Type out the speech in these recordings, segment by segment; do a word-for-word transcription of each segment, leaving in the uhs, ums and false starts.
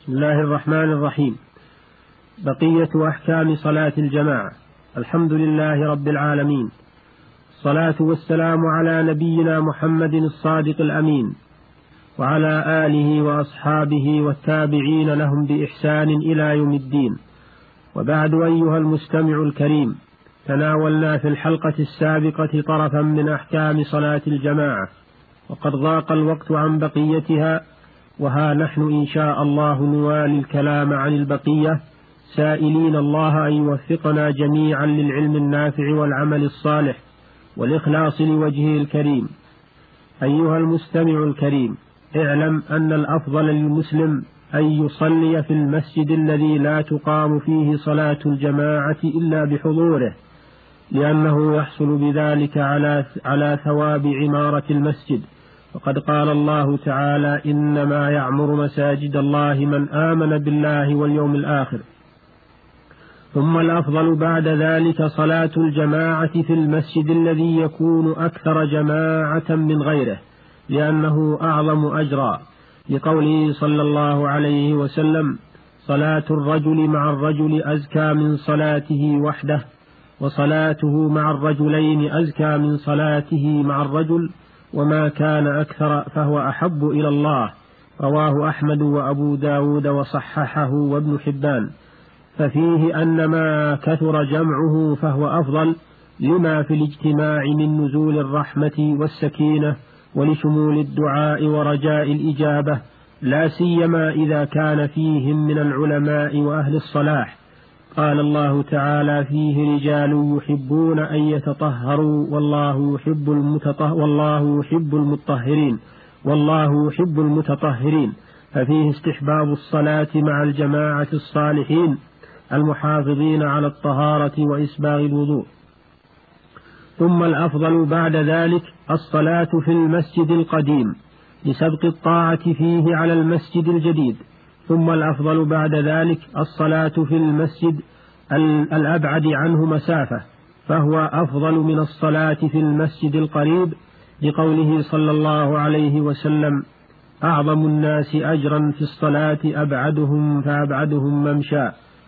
بسم الله الرحمن الرحيم. بقية أحكام صلاة الجماعة. الحمد لله رب العالمين، الصلاة والسلام على نبينا محمد الصادق الأمين وعلى آله وأصحابه والتابعين لهم بإحسان إلى يوم الدين. وبعد، أيها المستمع الكريم، تناولنا في الحلقة السابقة طرفا من أحكام صلاة الجماعة، وقد ضاق الوقت عن بقيتها، وها نحن إن شاء الله نوالي الكلام عن البقية، سائلين الله أن يوفقنا جميعا للعلم النافع والعمل الصالح والإخلاص لوجهه الكريم. أيها المستمع الكريم، اعلم أن الأفضل للمسلم أن يصلي في المسجد الذي لا تقام فيه صلاة الجماعة إلا بحضوره، لأنه يحصل بذلك على على ثواب عمارة المسجد. وقد قال الله تعالى: إنما يعمر مساجد الله من آمن بالله واليوم الآخر. ثم الأفضل بعد ذلك صلاة الجماعة في المسجد الذي يكون أكثر جماعة من غيره، لأنه أعظم أجرا، لقوله صلى الله عليه وسلم: صلاة الرجل مع الرجل أزكى من صلاته وحده، وصلاته مع الرجلين أزكى من صلاته مع الرجل، وما كان أكثر فهو أحب إلى الله. رواه أحمد وأبو داود وصححه وابن حبان. ففيه أن ما كثر جمعه فهو أفضل، لما في الاجتماع من نزول الرحمة والسكينة ولشمول الدعاء ورجاء الإجابة، لا سيما إذا كان فيهم من العلماء وأهل الصلاح. قال الله تعالى: فيه رجال يحبون أن يتطهروا والله يحب المتطهر والله يحب المطهرين والله يحب المتطهرين. ففيه استحباب الصلاة مع الجماعة الصالحين المحافظين على الطهارة وإسباغ الوضوء. ثم الأفضل بعد ذلك الصلاة في المسجد القديم لسبق الطاعة فيه على المسجد الجديد. ثم الأفضل بعد ذلك الصلاة في المسجد الأبعد عنه مسافة، فهو أفضل من الصلاة في المسجد القريب، لقوله صلى الله عليه وسلم: أعظم الناس أجرا في الصلاة أبعدهم فأبعدهم ممشى.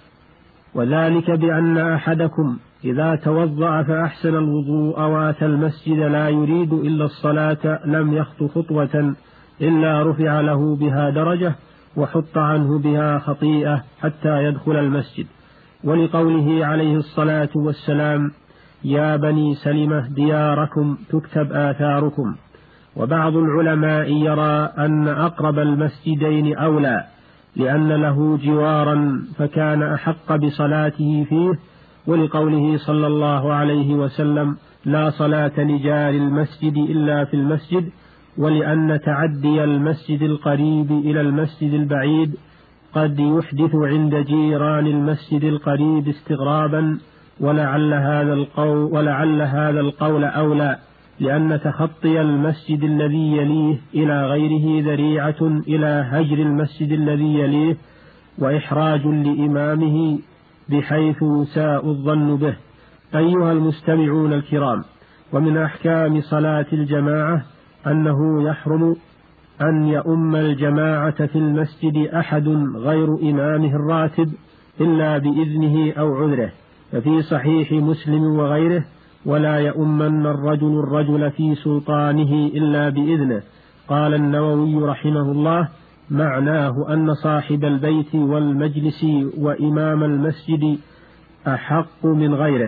وذلك بأن أحدكم إذا توضأ فأحسن الوضوء وأتى المسجد لا يريد إلا الصلاة لم يخط خطوة إلا رفع له بها درجة وحط عنه بها خطيئة حتى يدخل المسجد. ولقوله عليه الصلاة والسلام: يا بني سلمة دياركم تكتب آثاركم. وبعض العلماء يرى أن أقرب المسجدين أولى، لأن له جوارا فكان أحق بصلاته فيه، ولقوله صلى الله عليه وسلم: لا صلاة لجار المسجد إلا في المسجد، ولأن تعدي المسجد القريب إلى المسجد البعيد قد يحدث عند جيران المسجد القريب استغرابا، ولعل هذا القول, ولعل هذا القول أولى، لأن تخطي المسجد الذي يليه إلى غيره ذريعة إلى هجر المسجد الذي يليه وإحراج لإمامه بحيث يساء الظن به. أيها المستمعون الكرام، ومن أحكام صلاة الجماعة أنه يحرم أن يؤم الجماعة في المسجد أحد غير إمامه الراتب إلا بإذنه أو عذره. ففي صحيح مسلم وغيره: ولا يؤمن الرجل الرجل في سلطانه إلا بإذنه. قال النووي رحمه الله: معناه أن صاحب البيت والمجلس وإمام المسجد أحق من غيره،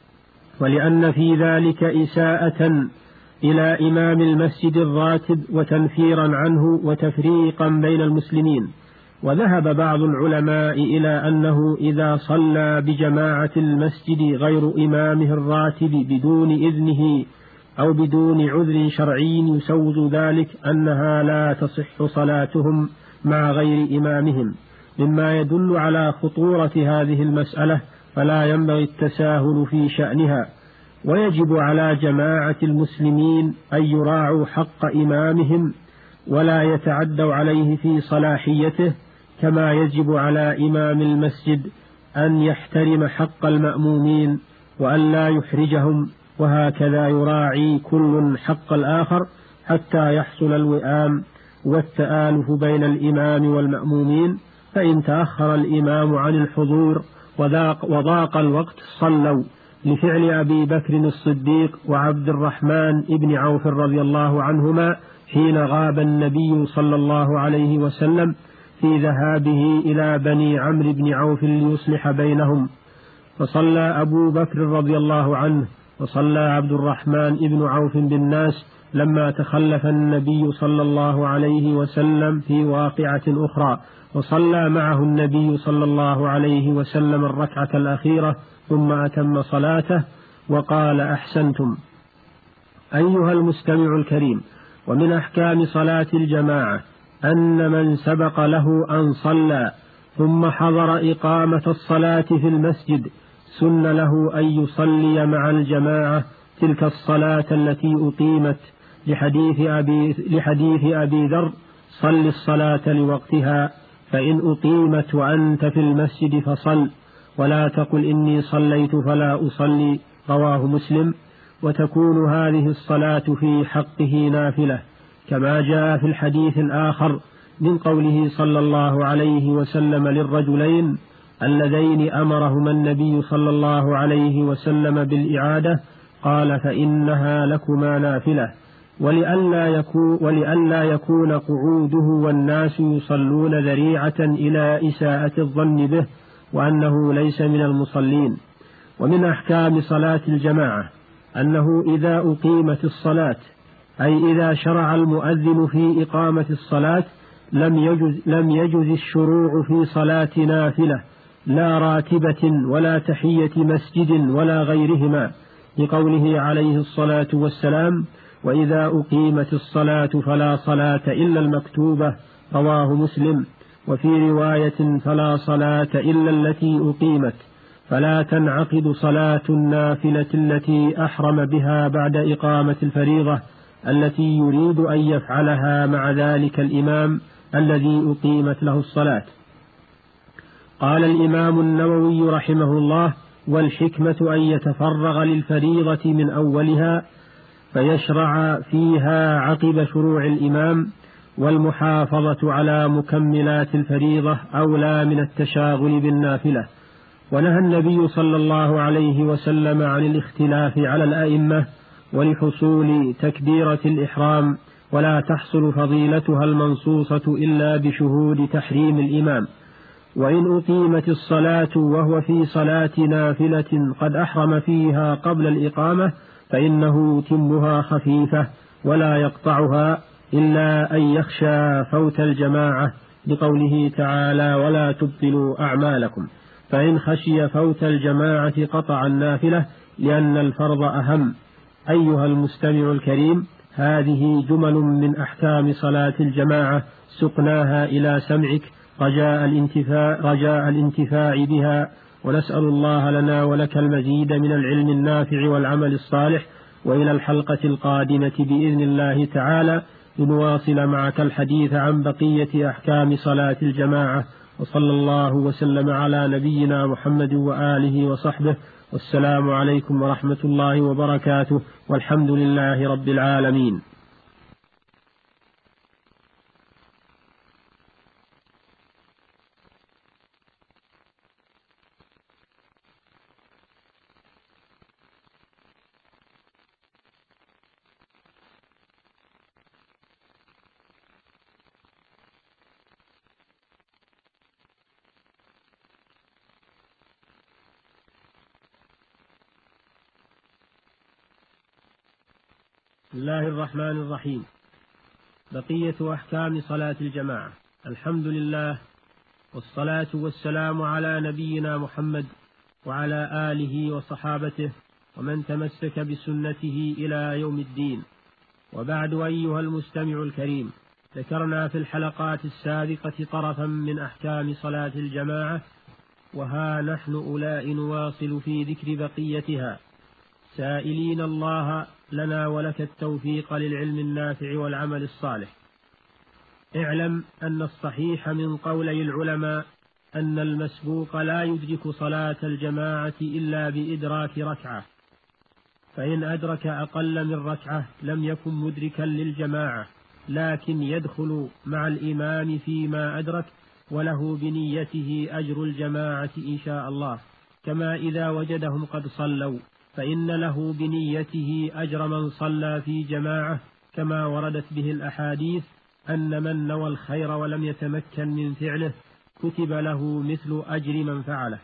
ولأن في ذلك إساءة إلى إمام المسجد الراتب وتنفيرا عنه وتفريقا بين المسلمين. وذهب بعض العلماء إلى أنه إذا صلى بجماعة المسجد غير إمامه الراتب بدون إذنه أو بدون عذر شرعي يسوغ ذلك أنها لا تصح صلاتهم مع غير إمامهم، مما يدل على خطورة هذه المسألة، فلا ينبغي التساهل في شأنها. ويجب على جماعة المسلمين أن يراعوا حق إمامهم ولا يتعدوا عليه في صلاحيته، كما يجب على إمام المسجد أن يحترم حق المأمومين وأن لا يحرجهم، وهكذا يراعي كل حق الآخر حتى يحصل الوئام والتآلف بين الإمام والمأمومين. فإن تأخر الإمام عن الحضور وضاق, وضاق الوقت صلوا، لفعل أبي بكر الصديق وعبد الرحمن بن عوف رضي الله عنهما حين غاب النبي صلى الله عليه وسلم في ذهابه إلى بني عمرو بن عوف ليصلح بينهم، فصلى أبو بكر رضي الله عنه وصلى عبد الرحمن بن عوف بالناس لما تخلف النبي صلى الله عليه وسلم في واقعة أخرى، وصلى معه النبي صلى الله عليه وسلم الركعة الأخيرة ثم أتم صلاته وقال: أحسنتم. أيها المستمع الكريم، ومن أحكام صلاة الجماعة أن من سبق له أن صلى ثم حضر إقامة الصلاة في المسجد سن له أن يصلي مع الجماعة تلك الصلاة التي أقيمت، لحديث أبي, لحديث أبي ذر: صل الصلاة لوقتها، فإن أقيمت وأنت في المسجد فصل، ولا تقل إني صليت فلا أصلي، رواه مسلم. وتكون هذه الصلاة في حقه نافلة، كما جاء في الحديث الآخر من قوله صلى الله عليه وسلم للرجلين اللذين أمرهما النبي صلى الله عليه وسلم بالإعادة، قال: فإنها لكما نافلة، ولئلا يكون, ولئلا يكون قعوده والناس يصلون ذريعة إلى إساءة الظن به وأنه ليس من المصلين. ومن أحكام صلاة الجماعة أنه إذا أقيمت الصلاة، أي إذا شرع المؤذن في إقامة الصلاة، لم يجز, لم يجز الشروع في صلاة نافلة لا راتبة ولا تحية مسجد ولا غيرهما، لقوله عليه الصلاة والسلام: وإذا أقيمت الصلاة فلا صلاة إلا المكتوبة، رواه مسلم. وفي رواية: فلا صلاة إلا التي أقيمت، فلا تنعقد صلاة النافلة التي أحرم بها بعد إقامة الفريضة التي يريد أن يفعلها مع ذلك الإمام الذي أقيمت له الصلاة. قال الإمام النووي رحمه الله: والحكمة أن يتفرغ للفريضة من أولها فيشرع فيها عقب شروع الإمام، والمحافظة على مكملات الفريضة أولى من التشاغل بالنافلة. ونهى النبي صلى الله عليه وسلم عن الاختلاف على الأئمة ولحصول تكبيرة الإحرام، ولا تحصل فضيلتها المنصوصة إلا بشهود تحريم الإمام. وإن أقيمت الصلاة وهو في صلاة نافلة قد أحرم فيها قبل الإقامة فإنه يتمها خفيفة ولا يقطعها إلا أن يخشى فوت الجماعة، لقوله تعالى: ولا تبطلوا أعمالكم. فإن خشي فوت الجماعة قطع النافلة لأن الفرض أهم. أيها المستمع الكريم، هذه جمل من أحكام صلاة الجماعة سقناها إلى سمعك رجاء الانتفاع, رجاء الانتفاع بها، ونسأل الله لنا ولك المزيد من العلم النافع والعمل الصالح. وإلى الحلقة القادمة بإذن الله تعالى لنواصل معك الحديث عن بقية أحكام صلاة الجماعة. وصلى الله وسلم على نبينا محمد وآله وصحبه، والسلام عليكم ورحمة الله وبركاته، والحمد لله رب العالمين. بسم الله الرحمن الرحيم. بقية أحكام صلاة الجماعة. الحمد لله، والصلاة والسلام على نبينا محمد وعلى آله وصحابته ومن تمسك بسنته إلى يوم الدين. وبعد، أيها المستمع الكريم، ذكرنا في الحلقات السابقة طرفا من أحكام صلاة الجماعة، وها نحن أولاء نواصل في ذكر بقيتها، سائلين الله لنا ولك التوفيق للعلم النافع والعمل الصالح. اعلم أن الصحيح من قولي العلماء أن المسبوق لا يدرك صلاة الجماعة إلا بإدراك ركعة، فإن أدرك أقل من ركعة لم يكن مدركا للجماعة، لكن يدخل مع الإمام فيما أدرك وله بنيته أجر الجماعة إن شاء الله، كما إذا وجدهم قد صلوا فإن له بنيته أجر من صلى في جماعة، كما وردت به الأحاديث أن من نوى الخير ولم يتمكن من فعله كتب له مثل أجر من فعله.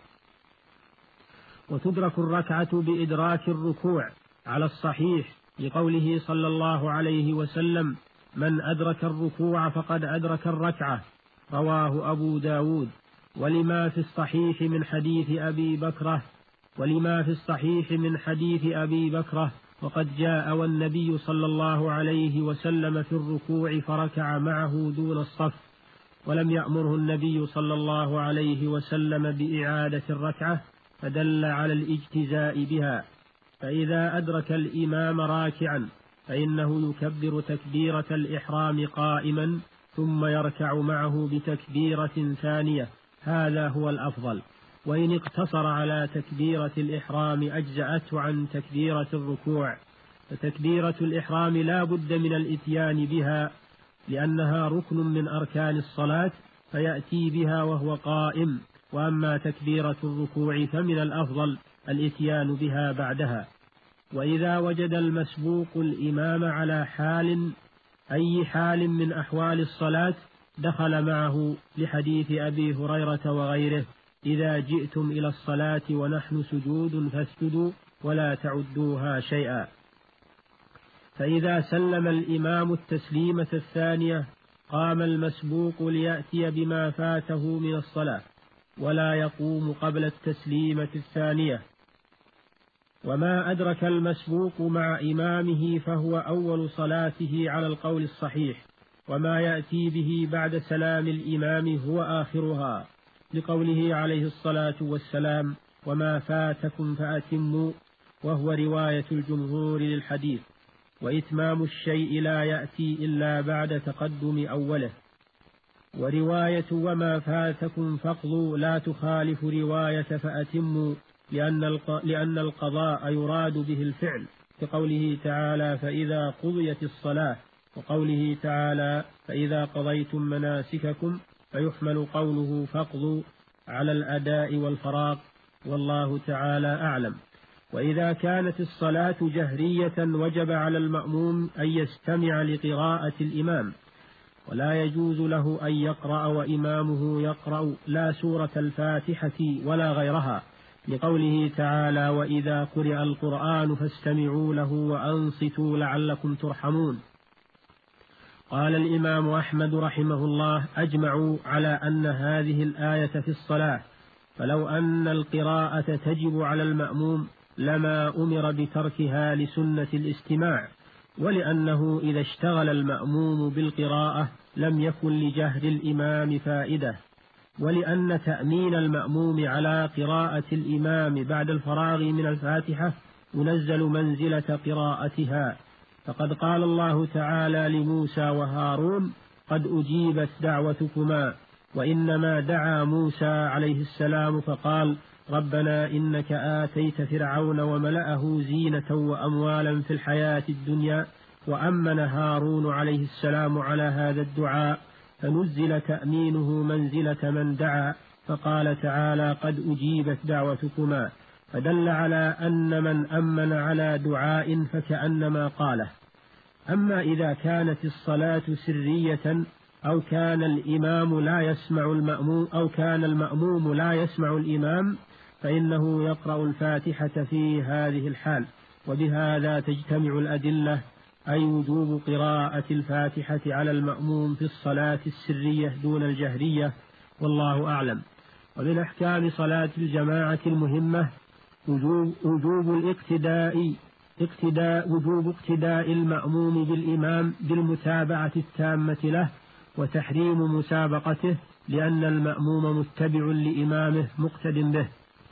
وتدرك الركعة بإدراك الركوع على الصحيح لقوله صلى الله عليه وسلم: من أدرك الركوع فقد أدرك الركعة، رواه أبو داود. ولما في الصحيح من حديث أبي بكرة ولما في الصحيح من حديث أبي بكرة وقد جاء والنبي صلى الله عليه وسلم في الركوع فركع معه دون الصف، ولم يأمره النبي صلى الله عليه وسلم بإعادة الركعة، فدل على الاجتزاء بها. فإذا أدرك الإمام راكعا فإنه يكبر تكبيرة الإحرام قائما ثم يركع معه بتكبيرة ثانية، هذا هو الأفضل. وإن اقتصر على تكبيرة الإحرام أجزأته عن تكبيرة الركوع، فتكبيرة الإحرام لا بد من الإتيان بها لأنها ركن من أركان الصلاة فيأتي بها وهو قائم، وأما تكبيرة الركوع فمن الأفضل الإتيان بها بعدها. وإذا وجد المسبوق الإمام على حال أي حال من أحوال الصلاة دخل معه، لحديث أبي هريرة وغيره: إذا جئتم إلى الصلاة ونحن سجود فاسجدوا ولا تعدوها شيئا. فإذا سلم الإمام التسليمة الثانية قام المسبوق ليأتي بما فاته من الصلاة ولا يقوم قبل التسليمة الثانية. وما أدرك المسبوق مع إمامه فهو أول صلاته على القول الصحيح، وما يأتي به بعد سلام الإمام هو آخرها، لقوله عليه الصلاة والسلام: وما فاتكم فأتموا، وهو رواية الجمهور للحديث. وإتمام الشيء لا يأتي إلا بعد تقدم أوله. ورواية وما فاتكم فاقضوا لا تخالف رواية فأتموا، لأن القضاء يراد به الفعل، كقوله تعالى: فإذا قضيت الصلاة، وقوله تعالى: فإذا قضيتم مناسككم، فيحمل قوله فاقضوا على الأداء والفراغ، والله تعالى أعلم. وإذا كانت الصلاة جهرية وجب على المأموم أن يستمع لقراءة الإمام، ولا يجوز له أن يقرأ وإمامه يقرأ لا سورة الفاتحة ولا غيرها، لقوله تعالى: وإذا قرئ القرآن فاستمعوا له وأنصتوا لعلكم ترحمون. قال الإمام أحمد رحمه الله: أجمعوا على أن هذه الآية في الصلاة، فلو أن القراءة تجب على المأموم لما أمر بتركها لسنة الاستماع، ولأنه إذا اشتغل المأموم بالقراءة لم يكن لجهر الإمام فائدة، ولأن تأمين المأموم على قراءة الإمام بعد الفراغ من الفاتحة ينزل منزلة قراءتها، فقد قال الله تعالى لموسى وهارون: قد أجيبت دعوتكما. وإنما دعا موسى عليه السلام فقال: ربنا إنك آتيت فرعون وملأه زينة وأموالا في الحياة الدنيا، وأمن هارون عليه السلام على هذا الدعاء، فنزل تأمينه منزلة من دعا، فقال تعالى: قد أجيبت دعوتكما، فدل على أن من أمن على دعاء فكأنما قاله. أما إذا كانت الصلاة سرية أو كان الإمام لا يسمع المأموم أو كان المأموم لا يسمع الإمام فإنه يقرأ الفاتحة في هذه الحال. وبهذا تجتمع الأدلة، أي وجوب قراءة الفاتحة على المأموم في الصلاة السرية دون الجهرية، والله أعلم. ومن أحكام صلاة الجماعة المهمة وجوب, وجوب الاقتداء اقتداء وجوب اقتداء المأموم بالإمام بالمتابعة التامة له، وتحريم مسابقته، لأن المأموم متبع لإمامه مقتد به،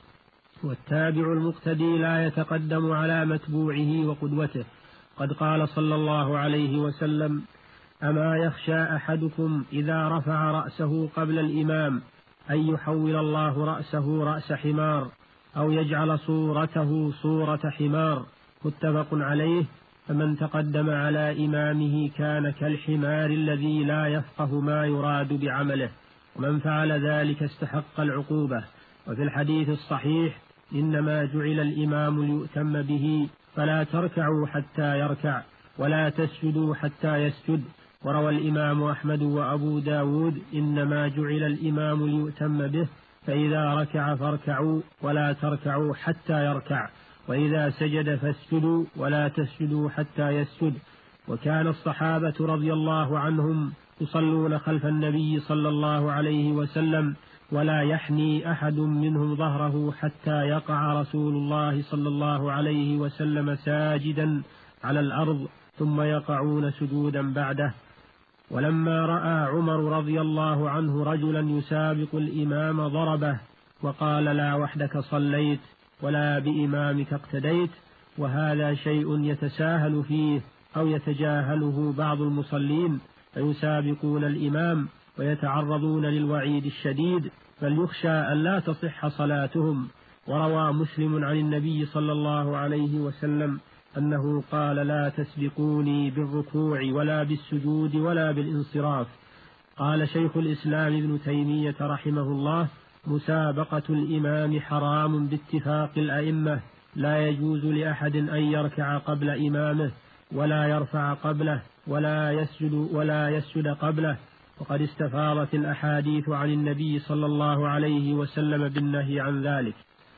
والتابع المقتدي لا يتقدم على متبوعه وقدوته. قد قال صلى الله عليه وسلم: أما يخشى أحدكم إذا رفع رأسه قبل الإمام أن يحول الله رأسه رأس حمار أو يجعل صورته صورة حمار، متفق عليه. فمن تقدم على إمامه كان كالحمار الذي لا يفقه ما يراد بعمله، ومن فعل ذلك استحق العقوبة. وفي الحديث الصحيح: إنما جعل الإمام ليؤتم به، فلا تركعوا حتى يركع ولا تسجدوا حتى يسجد. وروى الإمام أحمد وأبو داود: إنما جعل الإمام ليؤتم به، فإذا ركع فاركعوا ولا تركعوا حتى يركع، وإذا سجد فاسجدوا ولا تسجدوا حتى يسجد. وكان الصحابة رضي الله عنهم يصلون خلف النبي صلى الله عليه وسلم، ولا يحني أحد منهم ظهره حتى يقع رسول الله صلى الله عليه وسلم ساجدا على الأرض، ثم يقعون سجودا بعده. ولما رأى عمر رضي الله عنه رجلا يسابق الإمام ضربه، وقال: لا وحدك صليت ولا بإمامك اقتديت. وهذا شيء يتساهل فيه أو يتجاهله بعض المصلين، فيسابقون الإمام ويتعرضون للوعيد الشديد، بل يخشى أن لا تصح صلاتهم. وروى مسلم عن النبي صلى الله عليه وسلم أنه قال: لا تسبقوني بالركوع ولا بالسجود ولا بالانصراف. قال شيخ الإسلام ابن تيمية رحمه الله: مسابقة الإمام حرام باتفاق الأئمة، لا يجوز لأحد أن يركع قبل إمامه ولا يرفع قبله ولا يسجد ولا يسجد قبله. وقد استفاضت الأحاديث عن النبي صلى الله عليه وسلم بالنهي عن ذلك.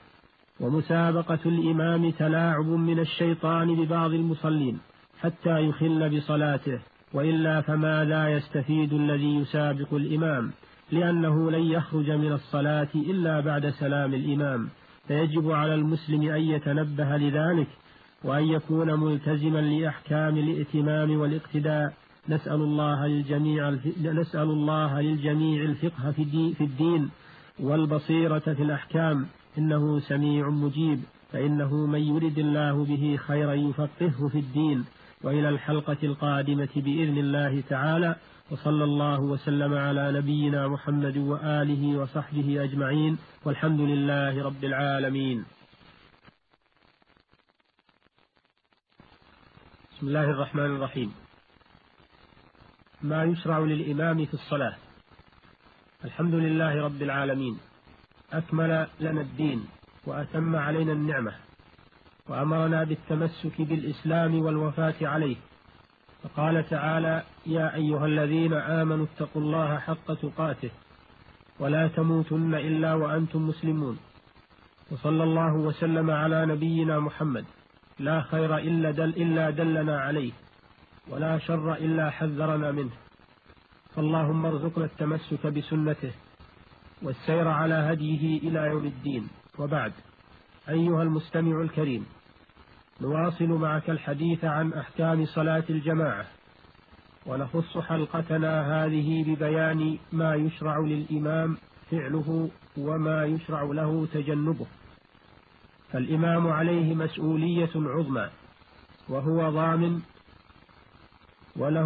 ومسابقة الإمام تلاعب من الشيطان ببعض المصلين حتى يخل بصلاته، وإلا فماذا يستفيد الذي يسابق الإمام؟ لأنه لن يخرج من الصلاة إلا بعد سلام الإمام، فيجب على المسلم أن يتنبه لذلك، وأن يكون ملتزما لأحكام الائتمام والاقتداء. نسأل الله للجميع نسأل الله للجميع الفقه في الدين والبصيرة في الأحكام، إنه سميع مجيب، فإنه من يرد الله به خيرا يفقهه في الدين. وإلى الحلقة القادمة بإذن الله تعالى، وصلى الله وسلم على نبينا محمد وآله وصحبه أجمعين، والحمد لله رب العالمين. بسم الله الرحمن الرحيم. ما يشرع للإمام في الصلاة. الحمد لله رب العالمين، أكمل لنا الدين وأتم علينا النعمة، وأمرنا بالتمسك بالإسلام والوفاة عليه، فقال تعالى: يا أيها الذين آمنوا اتقوا الله حق تقاته ولا تموتن إلا وأنتم مسلمون. وصلى الله وسلم على نبينا محمد، لا خير إلا, دل إلا دلنا عليه، ولا شر إلا حذرنا منه. فاللهم ارزقنا التمسك بسنته والسير على هديه إلى يوم الدين. وبعد، أيها المستمع الكريم، نواصل معك الحديث عن أحكام صلاة الجماعة، ونخص حلقتنا هذه ببيان ما يشرع للإمام فعله وما يشرع له تجنبه. فالإمام عليه مسؤولية عظمى، وهو ضامن وله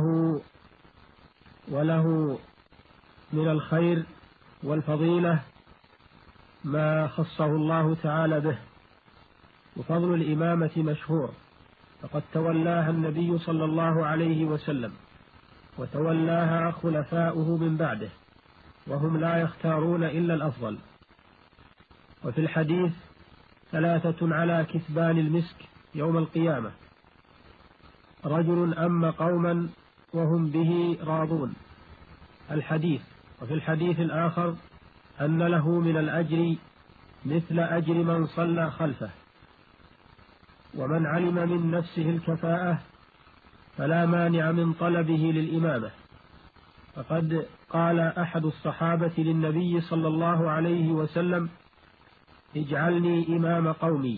وله من الخير والفضيلة ما خصه الله تعالى به. وفضل الإمامة مشهور، فقد تولاها النبي صلى الله عليه وسلم، وتولاها خلفاؤه من بعده، وهم لا يختارون إلا الأفضل. وفي الحديث: ثلاثة على كثبان المسك يوم القيامة: رجل أم قوما وهم به راضون. الحديث. وفي الحديث الآخر: أن له من الأجر مثل أجر من صلى خلفه، ومن علم من نفسه الكفاءة فلا مانع من طلبه للإمامة. فقد قال أحد الصحابة للنبي صلى الله عليه وسلم: اجعلني إمام قومي.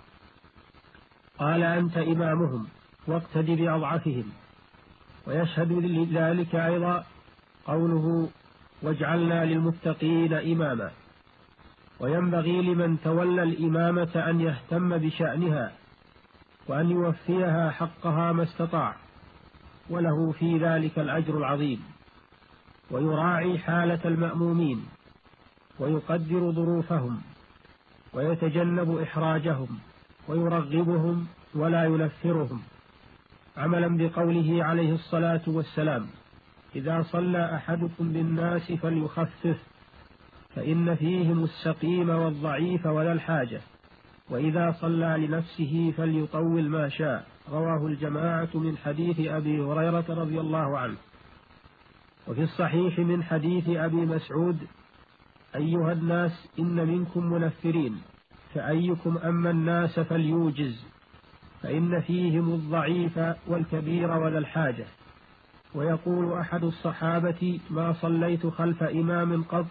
قال: أنت إمامهم، واقتد بأضعفهم. ويشهد لذلك أيضا قوله: واجعلنا للمتقين إماما. وينبغي لمن تولى الإمامة أن يهتم بشأنها، وأن يوفيها حقها ما استطاع، وله في ذلك الأجر العظيم. ويراعي حالة المأمومين، ويقدر ظروفهم، ويتجنب إحراجهم، ويرغبهم ولا ينفرهم، عملا بقوله عليه الصلاة والسلام: إذا صلى أحدكم بالناس فليخفف، فإن فيهم السقيم والضعيف وذا الحاجة، وإذا صلى لنفسه فليطول ما شاء. رواه الجماعة من حديث أبي هريرة رضي الله عنه. وفي الصحيح من حديث أبي مسعود: أيها الناس إن منكم منفرين، فأيكم أما الناس فليوجز، فإن فيهم الضعيف والكبير وذا الحاجة. ويقول أحد الصحابة: ما صليت خلف إمام قط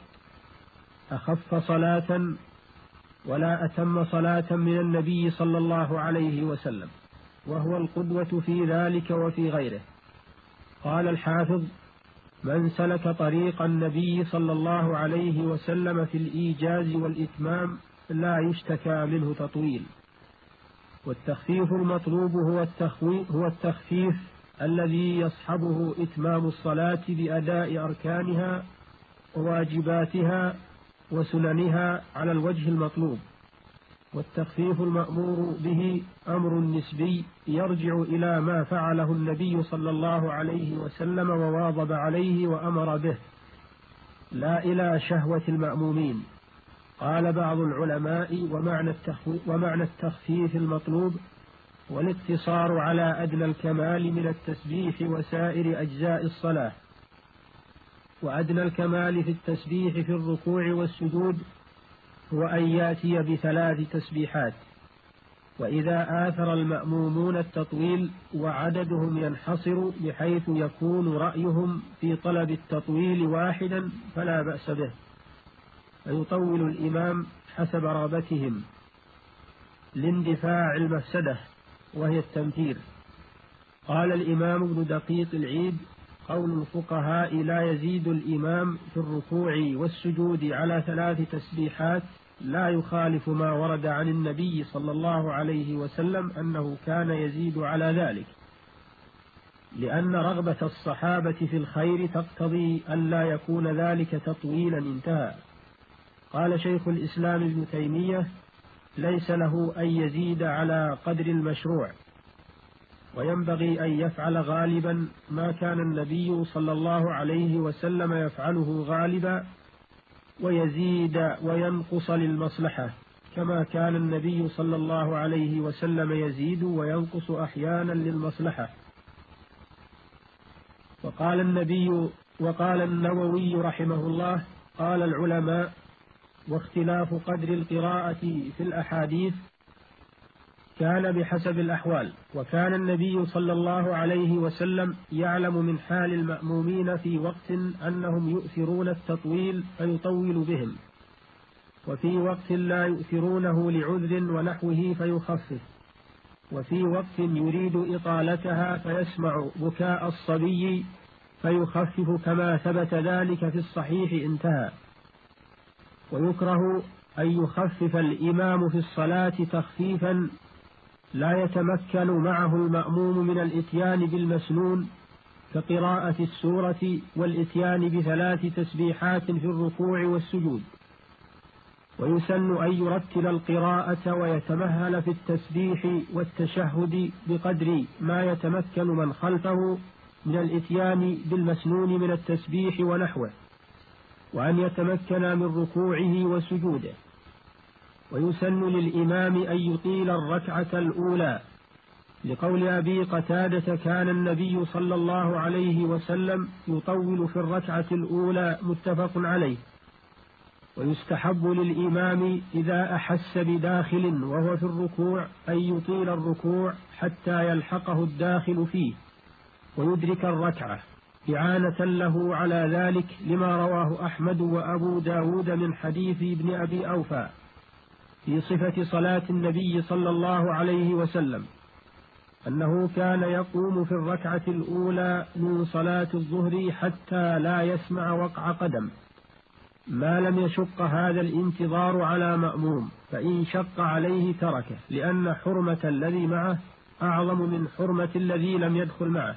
أخف صلاة ولا أتم صلاة من النبي صلى الله عليه وسلم، وهو القدوة في ذلك وفي غيره. قال الحافظ: من سلك طريق النبي صلى الله عليه وسلم في الإيجاز والإتمام لا يشتكى منه تطويل. والتخفيف المطلوب هو هو التخفيف الذي يصحبه إتمام الصلاة بأداء أركانها وواجباتها وسننها على الوجه المطلوب. والتخفيف المأمور به أمر نسبي يرجع إلى ما فعله النبي صلى الله عليه وسلم وواظب عليه وأمر به، لا إلى شهوة المأمومين. قال بعض العلماء: ومعنى, ومعنى التخفيف المطلوب والاقتصار على أدنى الكمال من التسبيح وسائر أجزاء الصلاة. وأدنى الكمال في التسبيح في الركوع والسجود هو أن يأتي بثلاث تسبيحات. وإذا آثر المأمومون التطويل وعددهم ينحصر بحيث يكون رأيهم في طلب التطويل واحدا فلا بأس به، فيطول الإمام حسب رغبتهم لاندفاع المفسدة وهي التمثيل. قال الإمام ابن دقيق العيد: قول الفقهاء لا يزيد الإمام في الركوع والسجود على ثلاث تسبيحات لا يخالف ما ورد عن النبي صلى الله عليه وسلم أنه كان يزيد على ذلك، لأن رغبة الصحابة في الخير تقتضي أن لا يكون ذلك تطويلا. انتهى. قال شيخ الإسلام ابن تيمية: ليس له أن يزيد على قدر المشروع، وينبغي أن يفعل غالبا ما كان النبي صلى الله عليه وسلم يفعله غالبا، ويزيد وينقص للمصلحة، كما كان النبي صلى الله عليه وسلم يزيد وينقص أحيانا للمصلحة. وقال النبي وقال النووي رحمه الله: قال العلماء: واختلاف قدر القراءة في الأحاديث كان بحسب الأحوال، وكان النبي صلى الله عليه وسلم يعلم من حال المأمومين في وقت أنهم يؤثرون التطويل فيطول بهم، وفي وقت لا يؤثرونه لعذر ونحوه فيخفف، وفي وقت يريد إطالتها فيسمع بكاء الصبي فيخفف كما ثبت ذلك في الصحيح. انتهى. ويكره أن يخفف الإمام في الصلاة تخفيفا لا يتمكن معه المأموم من الإتيان بالمسنون كقراءة السورة والإتيان بثلاث تسبيحات في الركوع والسجود. ويسن أن يرتل القراءة ويتمهل في التسبيح والتشهد بقدر ما يتمكن من خلفه من الإتيان بالمسنون من التسبيح ونحوه، وأن يتمكن من ركوعه وسجوده. ويسن للإمام أن يطيل الركعة الأولى، لقول أبي قتادة: كان النبي صلى الله عليه وسلم يطول في الركعة الأولى، متفق عليه. ويستحب للإمام إذا أحس بداخل وهو في الركوع أن يطيل الركوع حتى يلحقه الداخل فيه ويدرك الركعة، إعانة له على ذلك، لما رواه أحمد وأبو داود من حديث ابن أبي أوفى في صفة صلاة النبي صلى الله عليه وسلم أنه كان يقوم في الركعة الأولى من صلاة الظهر حتى لا يسمع وقع قدم، ما لم يشق هذا الانتظار على مأموم، فإن شق عليه تركه، لأن حرمة الذي معه أعظم من حرمة الذي لم يدخل معه.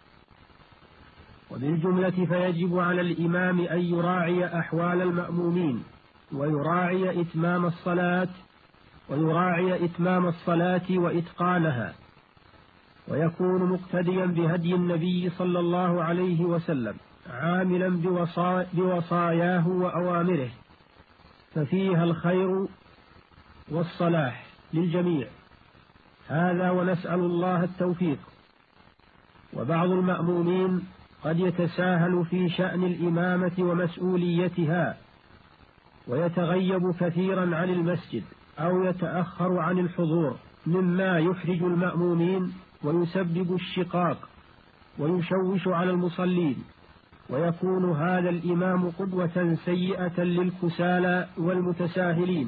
وبالجملة فيجب على الإمام أن يراعي أحوال المأمومين ويراعي إتمام الصلاة ويراعي إتمام الصلاة وإتقانها، ويكون مقتديا بهدي النبي صلى الله عليه وسلم عاملا بوصا بوصاياه وأوامره، ففيها الخير والصلاح للجميع. هذا ونسأل الله التوفيق. وبعض المأمومين قد يتساهل في شأن الإمامة ومسؤوليتها، ويتغيب كثيرا عن المسجد أو يتأخر عن الحضور، مما يحرج المأمومين ويسبب الشقاق ويشوش على المصلين، ويكون هذا الإمام قدوة سيئة للكسالى والمتساهلين.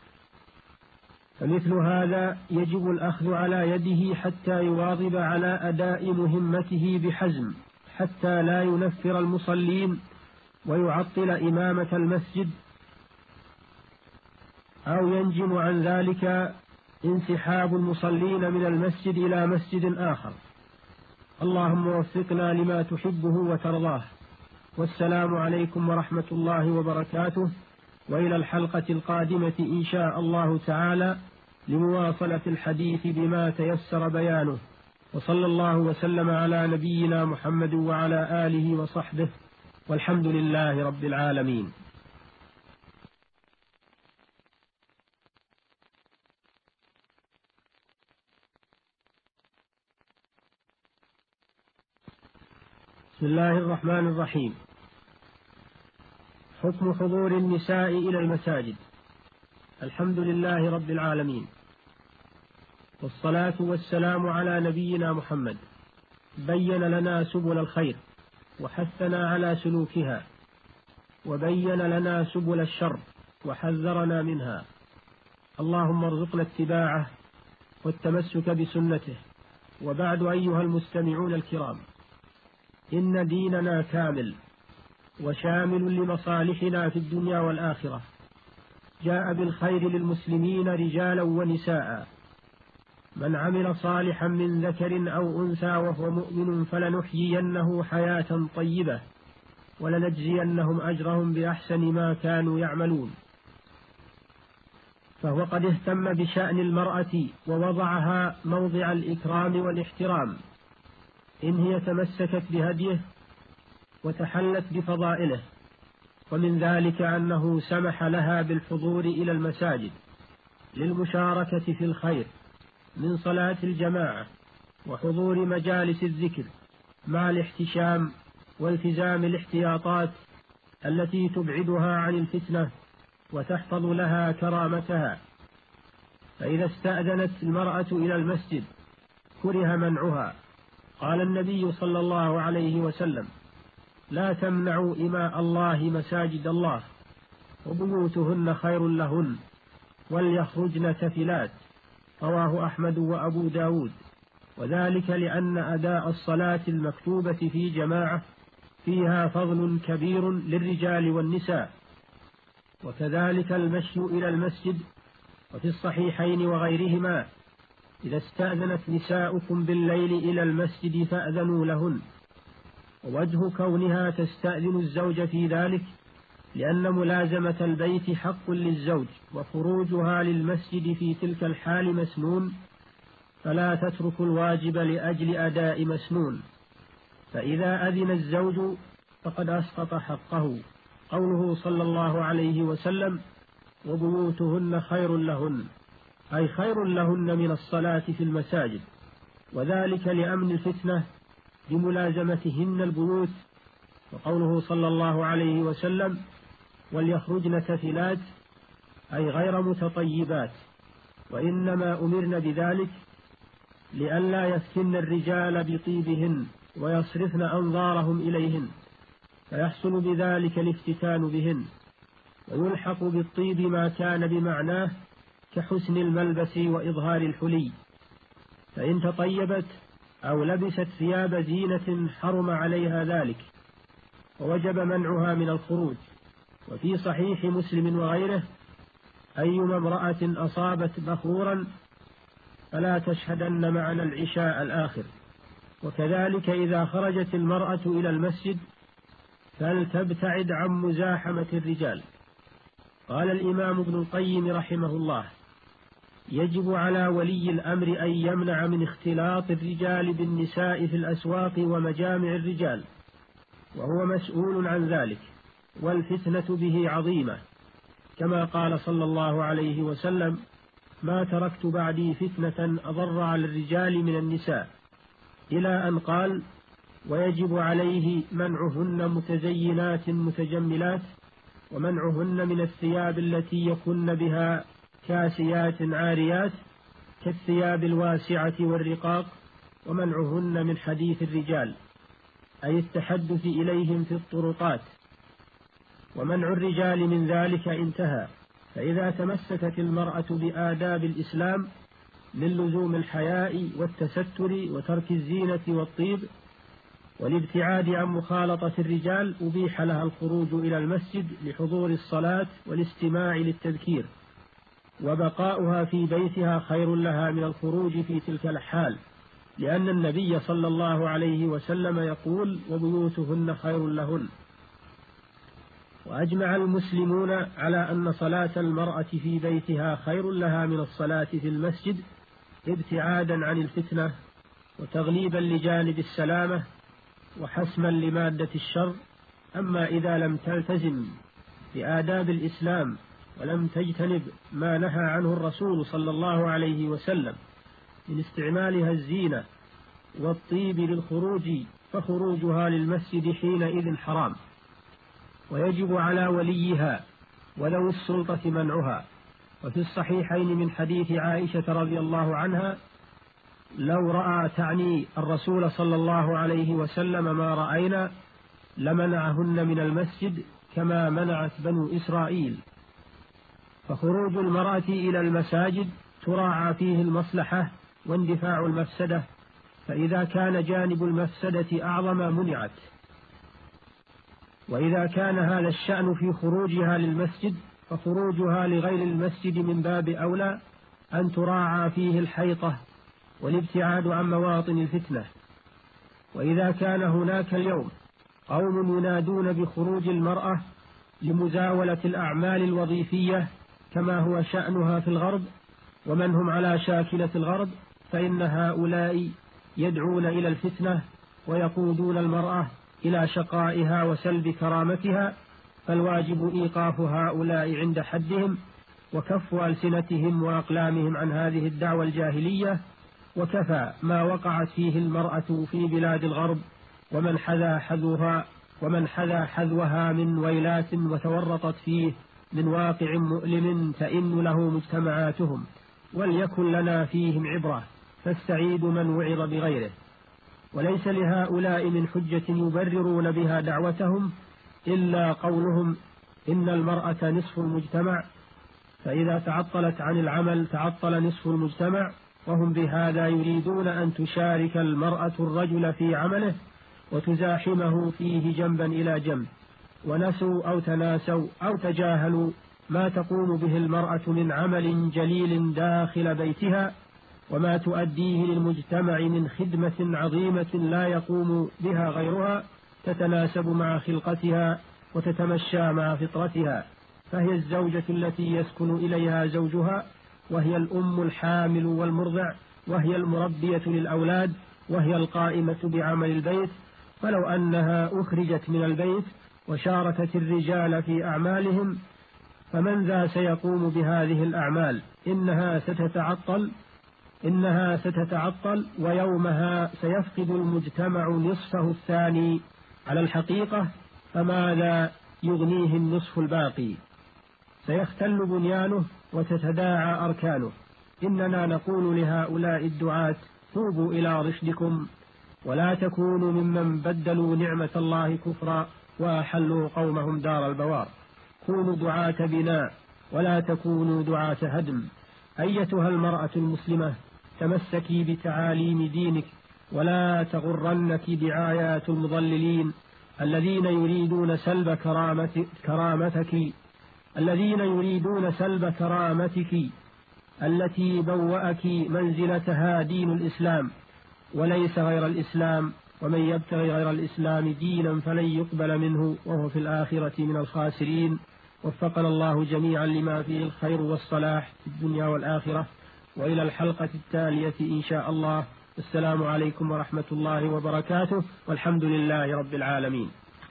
فمثل هذا يجب الأخذ على يده حتى يواظب على أداء مهمته بحزم، حتى لا ينفر المصلين ويعطل إمامة المسجد، أو ينجم عن ذلك انسحاب المصلين من المسجد إلى مسجد آخر. اللهم وفقنا لما تحبه وترضاه. والسلام عليكم ورحمة الله وبركاته، وإلى الحلقة القادمة إن شاء الله تعالى لمواصلة الحديث بما تيسر بيانه. وصلى الله وسلم على نبينا محمد وعلى آله وصحبه، والحمد لله رب العالمين. بسم الله الرحمن الرحيم. حكم حضور النساء إلى المساجد. الحمد لله رب العالمين، والصلاة والسلام على نبينا محمد. بين لنا سبل الخير وحثنا على سلوكها، وبين لنا سبل الشر وحذرنا منها. اللهم ارزقنا اتباعه والتمسك بسنته. وبعد، أيها المستمعون الكرام، إن ديننا كامل وشامل لمصالحنا في الدنيا والآخرة، جاء بالخير للمسلمين رجالا ونساء. من عمل صالحا من ذكر أو أنثى وهو مؤمن فلنحيينه حياة طيبة ولنجزينهم أجرهم بأحسن ما كانوا يعملون. فهو قد اهتم بشأن المرأة ووضعها موضع الإكرام والاحترام، إن هي تمسكت بهديه وتحلت بفضائله. ومن ذلك أنه سمح لها بالحضور إلى المساجد للمشاركة في الخير من صلاة الجماعة وحضور مجالس الذكر، مع الاحتشام والتزام الاحتياطات التي تبعدها عن الفتنة وتحفظ لها كرامتها. فإذا استأذنت المرأة إلى المسجد كره منعها. قال النبي صلى الله عليه وسلم: لا تمنعوا إماء الله مساجد الله، وبيوتهن خير لهن وليخرجن تفلات. رواه أحمد وأبو داود. وذلك لأن أداء الصلاة المكتوبة في جماعة فيها فضل كبير للرجال والنساء، وكذلك المشي إلى المسجد. وفي الصحيحين وغيرهما: إذا استأذنت نساؤكم بالليل إلى المسجد فأذنوا لهن. ووجه كونها تستأذن الزوج في ذلك لأن ملازمة البيت حق للزوج، وخروجها للمسجد في تلك الحال مسنون، فلا تترك الواجب لأجل أداء مسنون. فإذا أذن الزوج فقد أسقط حقه. قوله صلى الله عليه وسلم: وبيوتهن خير لهن، أي خير لهن من الصلاة في المساجد، وذلك لأمن الفتنة بملازمتهن البيوت. وقوله صلى الله عليه وسلم: وليخرجن تفلات، أي غير متطيبات، وإنما أمرن بذلك لئلا يفتن الرجال بطيبهن ويصرفن أنظارهم إليهن، فيحصل بذلك الافتتان بهن، ويلحق بالطيب ما كان بمعناه كحسن الملبس وإظهار الحلي. فإن تطيبت أو لبست ثياب زينة حرم عليها ذلك، ووجب منعها من الخروج. وفي صحيح مسلم وغيره: أيما امرأة أصابت بخورا فلا تشهدن معنا العشاء الآخر. وكذلك إذا خرجت المرأة إلى المسجد فلتبتعد عن مزاحمة الرجال. قال الإمام ابن القيم رحمه الله: يجب على ولي الأمر أن يمنع من اختلاط الرجال بالنساء في الأسواق ومجامع الرجال، وهو مسؤول عن ذلك، والفتنة به عظيمة، كما قال صلى الله عليه وسلم: ما تركت بعدي فتنة أضر على الرجال من النساء، إلى أن قال: ويجب عليه منعهن متزينات متجملات، ومنعهن من الثياب التي يكن بها كاسيات عاريات كالثياب الواسعة والرقاق، ومنعهن من حديث الرجال، أي التحدث إليهم في الطرقات، ومنع الرجال من ذلك انتهى. فإذا تمسكت المرأة بآداب الإسلام من لزوم الحياء والتستر وترك الزينة والطيب والابتعاد عن مخالطة الرجال، أبيح لها الخروج إلى المسجد لحضور الصلاة والاستماع للتذكير، وبقاؤها في بيتها خير لها من الخروج في تلك الحال، لأن النبي صلى الله عليه وسلم يقول: وبيوتهن خير لهن. وأجمع المسلمون على أن صلاة المرأة في بيتها خير لها من الصلاة في المسجد، ابتعادا عن الفتنة وتغليبا لجانب السلامة وحسما لمادة الشر. أما إذا لم تلتزم بآداب الإسلام ولم تجتنب ما نهى عنه الرسول صلى الله عليه وسلم من استعمالها الزينة والطيب للخروج، فخروجها للمسجد حينئذ حرام، ويجب على وليها وذوي السلطة منعها. وفي الصحيحين من حديث عائشة رضي الله عنها: لو رأى تعني الرسول صلى الله عليه وسلم ما رأينا لمنعهن من المسجد كما منعت بنو إسرائيل. فخروج المرأة إلى المساجد تراعى فيه المصلحة واندفاع المفسدة، فإذا كان جانب المفسدة أعظم منعت. وإذا كان هذا الشأن في خروجها للمسجد، فخروجها لغير المسجد من باب أولى أن تراعى فيه الحيطة والابتعاد عن مواطن الفتنة. وإذا كان هناك اليوم قوم ينادون بخروج المرأة لمزاولة الأعمال الوظيفية كما هو شأنها في الغرب ومن هم على شاكلة الغرب، فإن هؤلاء يدعون إلى الفتنة ويقودون المرأة إلى شقائها وسلب كرامتها، فالواجب إيقاف هؤلاء عند حدهم وكف ألسنتهم وأقلامهم عن هذه الدعوة الجاهلية. وكفى ما وقعت فيه المرأة في بلاد الغرب ومن حذا حذوها ومن حذا حذوها من ويلات وتورطت فيه من واقع مؤلم تئن له مجتمعاتهم، وليكن لنا فيهم عبرة، فالسعيد من وعظ بغيره. وليس لهؤلاء من حجة يبررون بها دعوتهم إلا قولهم إن المرأة نصف المجتمع، فإذا تعطلت عن العمل تعطل نصف المجتمع، وهم بهذا يريدون أن تشارك المرأة الرجل في عمله وتزاحمه فيه جنبا إلى جنب. ونسوا أو تناسوا أو تجاهلوا ما تقوم به المرأة من عمل جليل داخل بيتها وما تؤديه للمجتمع من خدمة عظيمة لا يقوم بها غيرها، تتناسب مع خلقتها وتتمشى مع فطرتها. فهي الزوجة التي يسكن إليها زوجها، وهي الأم الحامل والمرضع، وهي المربية للأولاد، وهي القائمة بعمل البيت. فلو أنها أخرجت من البيت وشاركت الرجال في أعمالهم، فمن ذا سيقوم بهذه الأعمال؟ إنها ستتعطل إنها ستتعطل ويومها سيفقد المجتمع نصفه الثاني على الحقيقة، فماذا يغنيه النصف الباقي؟ سيختل بنيانه وتتداعى أركانه. إننا نقول لهؤلاء الدعاة: توبوا إلى رشدكم ولا تكونوا ممن بدلوا نعمة الله كفرا وأحلوا قومهم دار البوار. كونوا دعاة بناء ولا تكونوا دعاة هدم. أيتها المرأة المسلمة، تمسكي بتعاليم دينك ولا تغرنك دعايات المضللين الذين يريدون سلب كرامتك, كرامتك الذين يريدون سلب كرامتك التي بوأك منزلتها دين الإسلام وليس غير الإسلام، ومن يبتغي غير الإسلام دينا فلن يقبل منه وهو في الآخرة من الخاسرين. وفقنا الله جميعا لما فيه الخير والصلاح في الدنيا والآخرة، وإلى الحلقة التالية إن شاء الله. السلام عليكم ورحمة الله وبركاته، والحمد لله رب العالمين.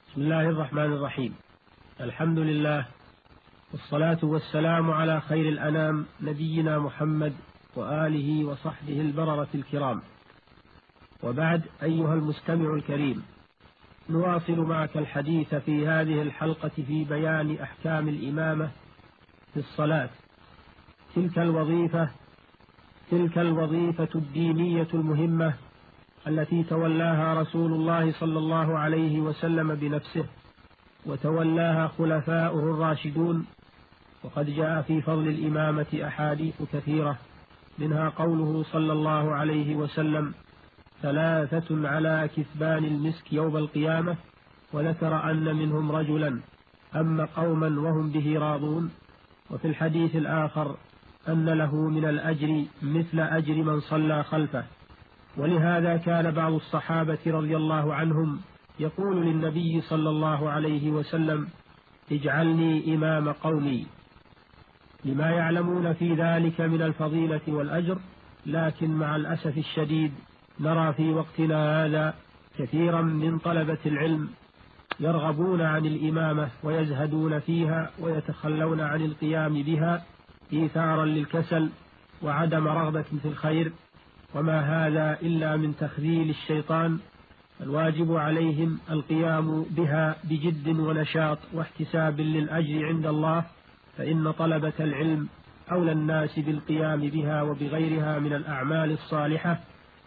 بسم الله الرحمن الرحيم. الحمد لله، والصلاة والسلام على خير الأنام نبينا محمد وآله وصحبه البررة الكرام، وبعد. أيها المستمع الكريم، نواصل معك الحديث في هذه الحلقة في بيان أحكام الإمامة في الصلاة. تلك الوظيفة تلك الوظيفة الدينية المهمة التي تولاها رسول الله صلى الله عليه وسلم بنفسه، وتولاها خلفاؤه الراشدون. وقد جاء في فضل الإمامة أحاديث كثيرة، منها قوله صلى الله عليه وسلم: ثلاثة على كثبان المسك يوم القيامة، وذكر أن منهم رجلا أما قوما وهم به راضون. وفي الحديث الآخر أن له من الأجر مثل أجر من صلى خلفه. ولهذا كان بعض الصحابة رضي الله عنهم يقول للنبي صلى الله عليه وسلم: اجعلني إمام قومي، لما يعلمون في ذلك من الفضيلة والأجر. لكن مع الأسف الشديد نرى في وقتنا هذا كثيرا من طلبة العلم يرغبون عن الإمامة ويزهدون فيها ويتخلون عن القيام بها إيثارا للكسل وعدم رغبة في الخير، وما هذا إلا من تخذيل الشيطان. الواجب عليهم القيام بها بجد ونشاط واحتساب للأجر عند الله، فإن طلبة العلم أولى الناس بالقيام بها وبغيرها من الأعمال الصالحة.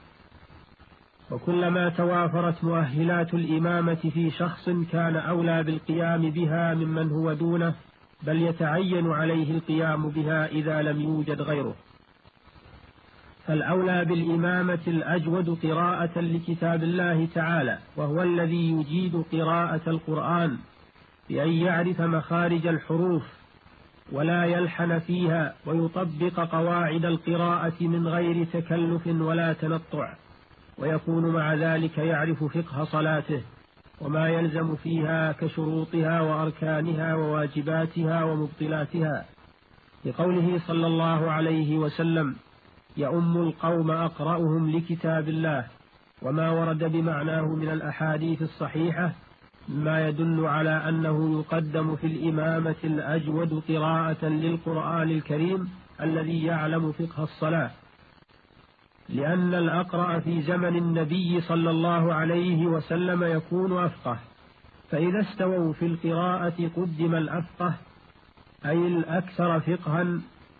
وكلما توافرت مؤهلات الإمامة في شخص كان أولى بالقيام بها ممن هو دونه، بل يتعين عليه القيام بها إذا لم يوجد غيره. فالأولى بالإمامة الأجود قراءة لكتاب الله تعالى، وهو الذي يجيد قراءة القرآن بأن يعرف مخارج الحروف ولا يلحن فيها، ويطبق قواعد القراءة من غير تكلف ولا تنطع، ويكون مع ذلك يعرف فقه صلاته وما يلزم فيها كشروطها وأركانها وواجباتها ومبطلاتها، لقوله صلى الله عليه وسلم: يؤم القوم أقرأهم لكتاب الله، وما ورد بمعناه من الأحاديث الصحيحة مما يدل على أنه يقدم في الإمامة الأجود قراءة للقرآن الكريم الذي يعلم فقه الصلاة، لأن الأقرأ في زمن النبي صلى الله عليه وسلم يكون أفقه. فإذا استووا في القراءة قدم الأفقه، أي الأكثر فقها،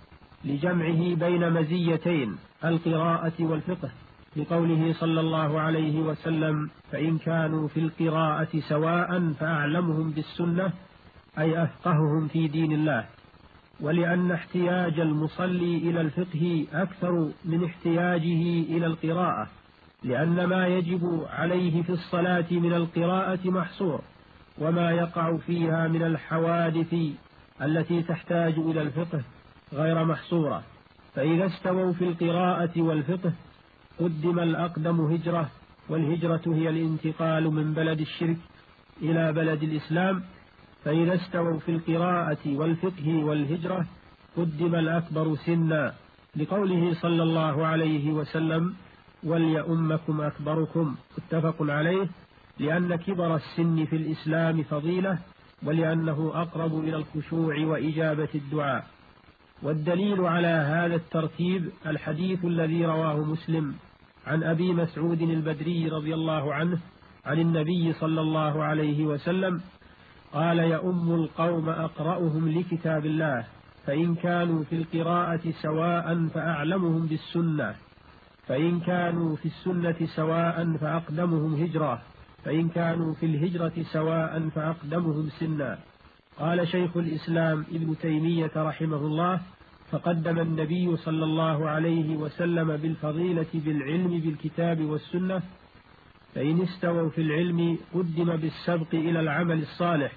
لجمعه بين مزيتين القراءة والفقه، لقوله صلى الله عليه وسلم: فإن كانوا في القراءة سواء فأعلمهم بالسنة، أي أفقههم في دين الله. ولأن احتياج المصلي إلى الفقه أكثر من احتياجه إلى القراءة، لأن ما يجب عليه في الصلاة من القراءة محصور، وما يقع فيها من الحوادث التي تحتاج إلى الفقه غير محصورة. فإذا استووا في القراءة والفقه قدم الأقدم هجرة، والهجرة هي الانتقال من بلد الشرك إلى بلد الإسلام. فإذا استووا في القراءة والفقه والهجرة قدم الأكبر سنا، لقوله صلى الله عليه وسلم: وليؤمكم أكبركم، متفق عليه، لأن كبر السن في الإسلام فضيلة، ولأنه أقرب إلى الخشوع وإجابة الدعاء. والدليل على هذا الترتيب الحديث الذي رواه مسلم عن أبي مسعود البدري رضي الله عنه عن النبي صلى الله عليه وسلم قال: يؤم القوم أقرأهم لكتاب الله، فإن كانوا في القراءة سواء فأعلمهم بالسنة، فإن كانوا في السنة سواء فأقدمهم هجرة، فإن كانوا في الهجرة سواء فأقدمهم سنا. قال شيخ الإسلام ابن تيمية رحمه الله: فقدم النبي صلى الله عليه وسلم بالفضيلة بالعلم بالكتاب والسنة، فإن استووا في العلم قدم بالسبق إلى العمل الصالح،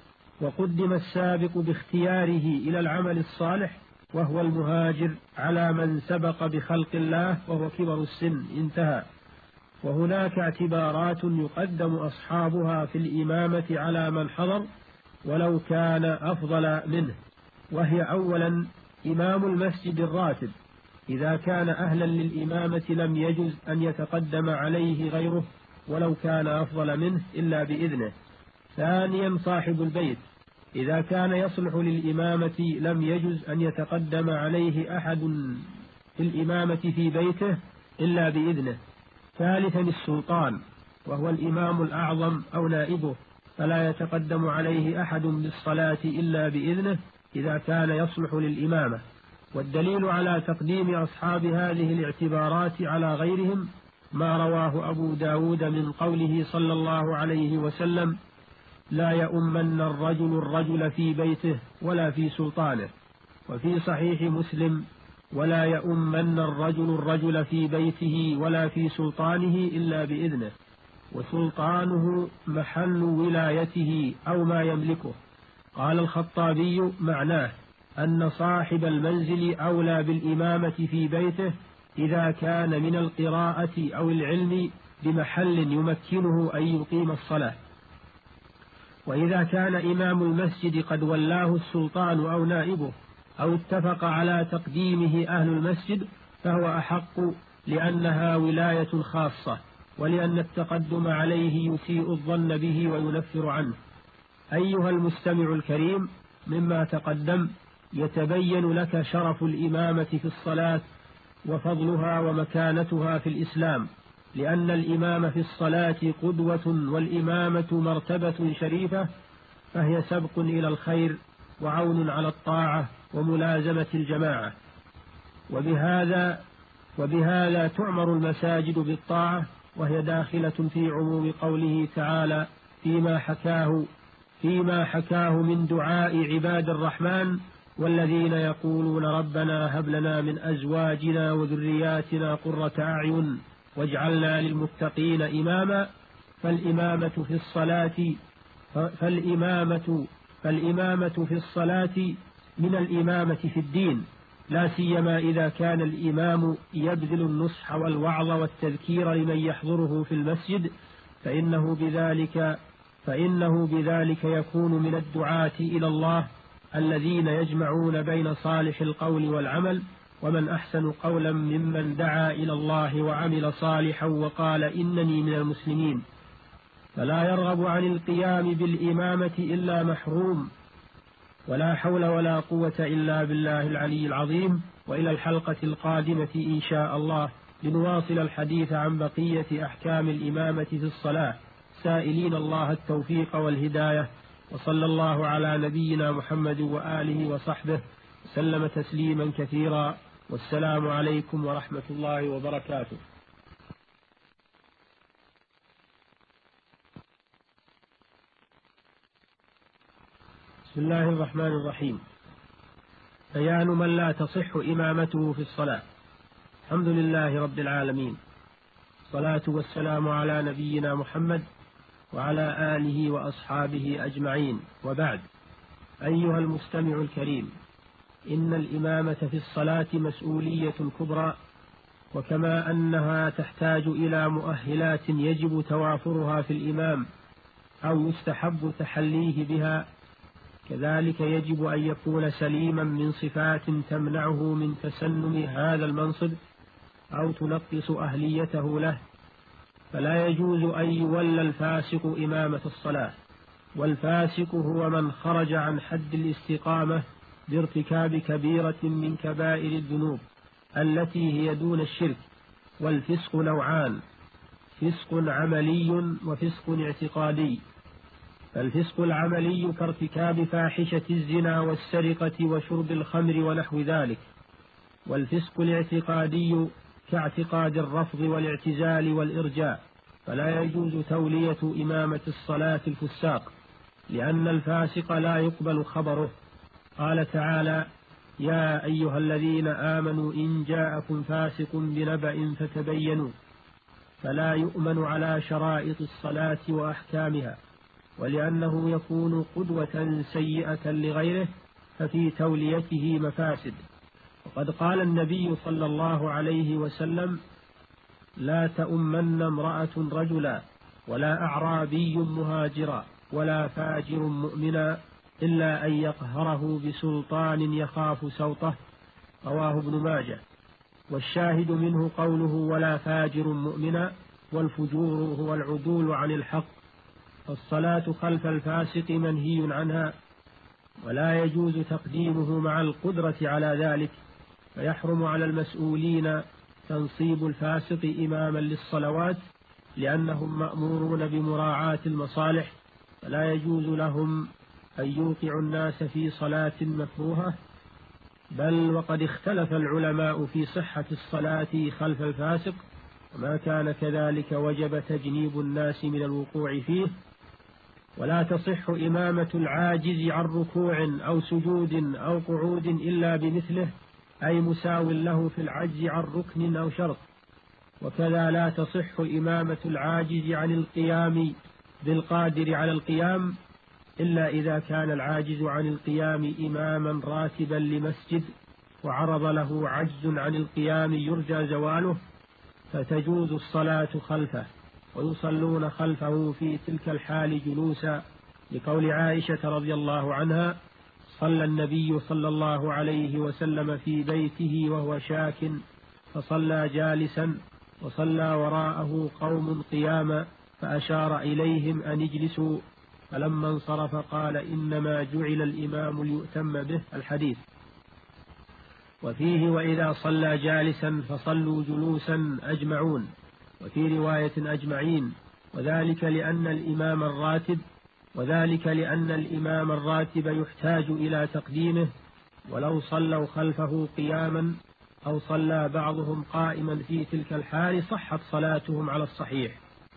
وقدم السابق باختياره إلى العمل الصالح، وهو المهاجر على من سبق بخلق الله وهو كبر السن. انتهى. وهناك اعتبارات يقدم أصحابها في الإمامة على من حضر ولو كان أفضل منه، وهي: أولا إمام المسجد الراتب، إذا كان أهلا للإمامة لم يجز أن يتقدم عليه غيره ولو كان أفضل منه إلا بإذنه. ثانيا صاحب البيت إذا كان يصلح للإمامة لم يجز أن يتقدم عليه أحد في الإمامة في بيته إلا بإذنه. ثالثا السلطان وهو الإمام الأعظم أو نائبه، فلا يتقدم عليه أحد بالصلاة إلا بإذنه إذا كان يصلح للإمامة. والدليل على تقديم أصحاب هذه الاعتبارات على غيرهم ما رواه أبو داود من قوله صلى الله عليه وسلم: لا يؤمن الرجل الرجل في بيته ولا في سلطانه. وفي صحيح مسلم: ولا يؤمن الرجل الرجل في بيته ولا في سلطانه إلا بإذنه، وسلطانه محل ولايته أو ما يملكه. قال الخطابي: معناه أن صاحب المنزل أولى بالإمامة في بيته إذا كان من القراءة أو العلم بمحل يمكنه أن يقيم الصلاة. وإذا كان إمام المسجد قد ولاه السلطان أو نائبه أو اتفق على تقديمه أهل المسجد فهو أحق، لأنها ولاية خاصة، ولأن التقدم عليه يسيء الظن به وينفر عنه. أيها المستمع الكريم، مما تقدم يتبين لك شرف الإمامة في الصلاة وفضلها ومكانتها في الإسلام، لأن الإمام في الصلاة قدوة، والإمامة مرتبة شريفة، فهي سبق إلى الخير وعون على الطاعة وملازمة الجماعة. وبهذا وبهذا تعمر المساجد بالطاعة، وهي داخلة في عموم قوله تعالى فيما حكاه فيما حكاه من دعاء عباد الرحمن: والذين يقولون ربنا هب لنا من أزواجنا وذرياتنا قرة أعين واجعلنا للمتقين إماما. فالإمامة في الصلاة فالإمامة فالإمامة في الصلاة من الإمامة في الدين، لا سيما إذا كان الإمام يبذل النصح والوعظ والتذكير لمن يحضره في المسجد، فإنه بذلك فإنه بذلك يكون من الدعاة إلى الله الذين يجمعون بين صالح القول والعمل. ومن أحسن قولا ممن دعا إلى الله وعمل صالحا وقال إنني من المسلمين. فلا يرغب عن القيام بالإمامة إلا محروم. ولا حول ولا قوة إلا بالله العلي العظيم. وإلى الحلقة القادمة إن شاء الله لنواصل الحديث عن بقية أحكام الإمامة في الصلاة، سائلين الله التوفيق والهداية. وصلى الله على نبينا محمد وآله وصحبه وسلم تسليما كثيرا. والسلام عليكم ورحمة الله وبركاته. بسم الله الرحمن الرحيم. بيان من لا تصح إمامته في الصلاة. الحمد لله رب العالمين، الصلاة والسلام على نبينا محمد وعلى آله وأصحابه أجمعين، وبعد. أيها المستمع الكريم، إن الإمامة في الصلاة مسؤولية كبرى، وكما أنها تحتاج إلى مؤهلات يجب توافرها في الإمام أو يستحب تحليه بها، كذلك يجب أن يكون سليما من صفات تمنعه من تسنم هذا المنصب أو تنقص أهليته له. فلا يجوز أن يولى الفاسق إمامة الصلاة، والفاسق هو من خرج عن حد الاستقامة بارتكاب كبيرة من كبائر الذنوب التي هي دون الشرك. والفسق نوعان: فسق عملي وفسق اعتقادي. فالفسق العملي كارتكاب فاحشة الزنا والسرقة وشرب الخمر ونحو ذلك، والفسق الاعتقادي كاعتقاد الرفض والاعتزال والإرجاء. فلا يجوز تولية إمامة الصلاة الفساق، لأن الفاسق لا يقبل خبره. قال تعالى: يا أيها الذين آمنوا إن جاءكم فاسق بنبأ فتبينوا. فلا يؤمن على شرائط الصلاة وأحكامها، ولأنه يكون قدوة سيئة لغيره، ففي توليته مفاسد. وقد قال النبي صلى الله عليه وسلم: لا تؤمن امرأة رجلا ولا أعرابي مهاجرا ولا فاجر مؤمنا إلا أن يقهره بسلطان يخاف سوطه. رواه ابن ماجه. والشاهد منه قوله ولا فاجر مؤمنا، والفجور هو العدول عن الحق، فالصلاة خلف الفاسق منهي عنها، ولا يجوز تقديمه مع القدرة على ذلك، فيحرم على المسؤولين تنصيب الفاسق إماما للصلوات، لأنهم مأمورون بمراعاة المصالح، فلا يجوز لهم أن يوقعوا الناس في صلاة مكروهة. بل وقد اختلف العلماء في صحة الصلاة خلف الفاسق، وما كان كذلك وجب تجنيب الناس من الوقوع فيه. ولا تصح إمامة العاجز عن ركوع أو سجود أو قعود إلا بمثله، أي مساو له في العجز عن ركن أو شرط. وكذا لا تصح إمامة العاجز عن القيام بالقادر على القيام، إلا إذا كان العاجز عن القيام إماما راتبا لمسجد وعرض له عجز عن القيام يرجى زواله، فتجوز الصلاة خلفه، ويصلون خلفه في تلك الحال جلوسا، لقول عائشة رضي الله عنها: صلى النبي صلى الله عليه وسلم في بيته وهو شاك، فصلى جالسا، وصلى وراءه قوم قياما، فأشار إليهم أن اجلسوا، فلما انصرف قال: إنما جعل الإمام ليؤتم به. الحديث. وفيه: وإذا صلى جالسا فصلوا جلوسا أجمعون، وفي رواية أجمعين، وذلك لأن الإمام الراتب وذلك لأن الإمام الراتب يحتاج إلى تقديمه، ولو صلوا خلفه قياما أو صلى بعضهم قائما في تلك الحال صحت صلاتهم على الصحيح.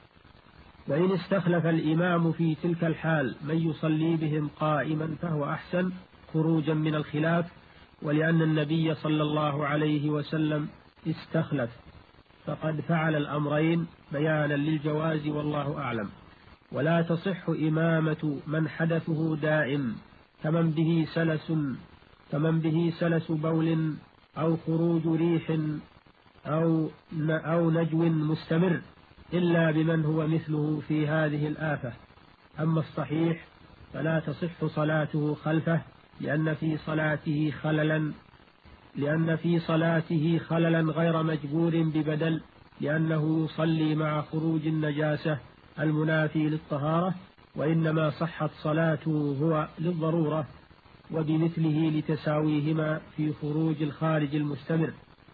وإن استخلف الإمام في تلك الحال من يصلي بهم قائما فهو أحسن خروجا من الخلاف، ولأن النبي صلى الله عليه وسلم استخلف، فقد فعل الأمرين بيانا للجواز، والله أعلم. ولا تصح إمامة من حدثه دائم، كمن به سلس كمن به سلس بول أو خروج ريح أو أو نجو مستمر، إلا بمن هو مثله في هذه الآفة. أما الصحيح فلا تصح صلاته خلفه، لأن في صلاته خللا لأن في صلاته خللا غير مجبور ببدل، لأنه يصلي مع خروج النجاسة المنافي للطهارة، وإنما صحت صلاته هو للضرورة، وبمثله لتساويهما في خروج الخارج المستمر.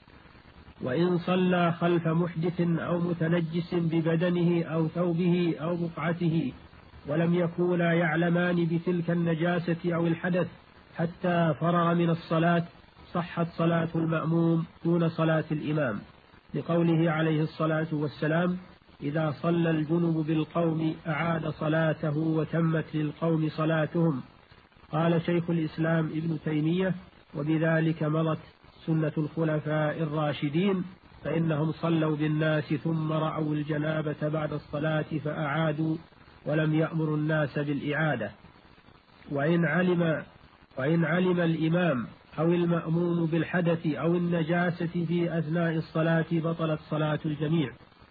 وإن صلى خلف محدث أو متنجس ببدنه أو ثوبه أو بقعته، ولم يكونا يعلمان بتلك النجاسة أو الحدث حتى فرغ من الصلاة، صحت صلاة المأموم دون صلاة الإمام، لقوله عليه الصلاة والسلام: إذا صلى الجنب بالقوم أعاد صلاته وتمت للقوم صلاتهم. قال شيخ الإسلام ابن تيمية: وبذلك مضت سنة الخلفاء الراشدين، فإنهم صلوا بالناس ثم رأوا الجنابة بعد الصلاة فأعادوا، ولم يأمروا الناس بالإعادة. وإن علم وإن علم الإمام أو المأموم بالحدث أو النجاسة في أثناء الصلاة بطلت صلاة الجميع.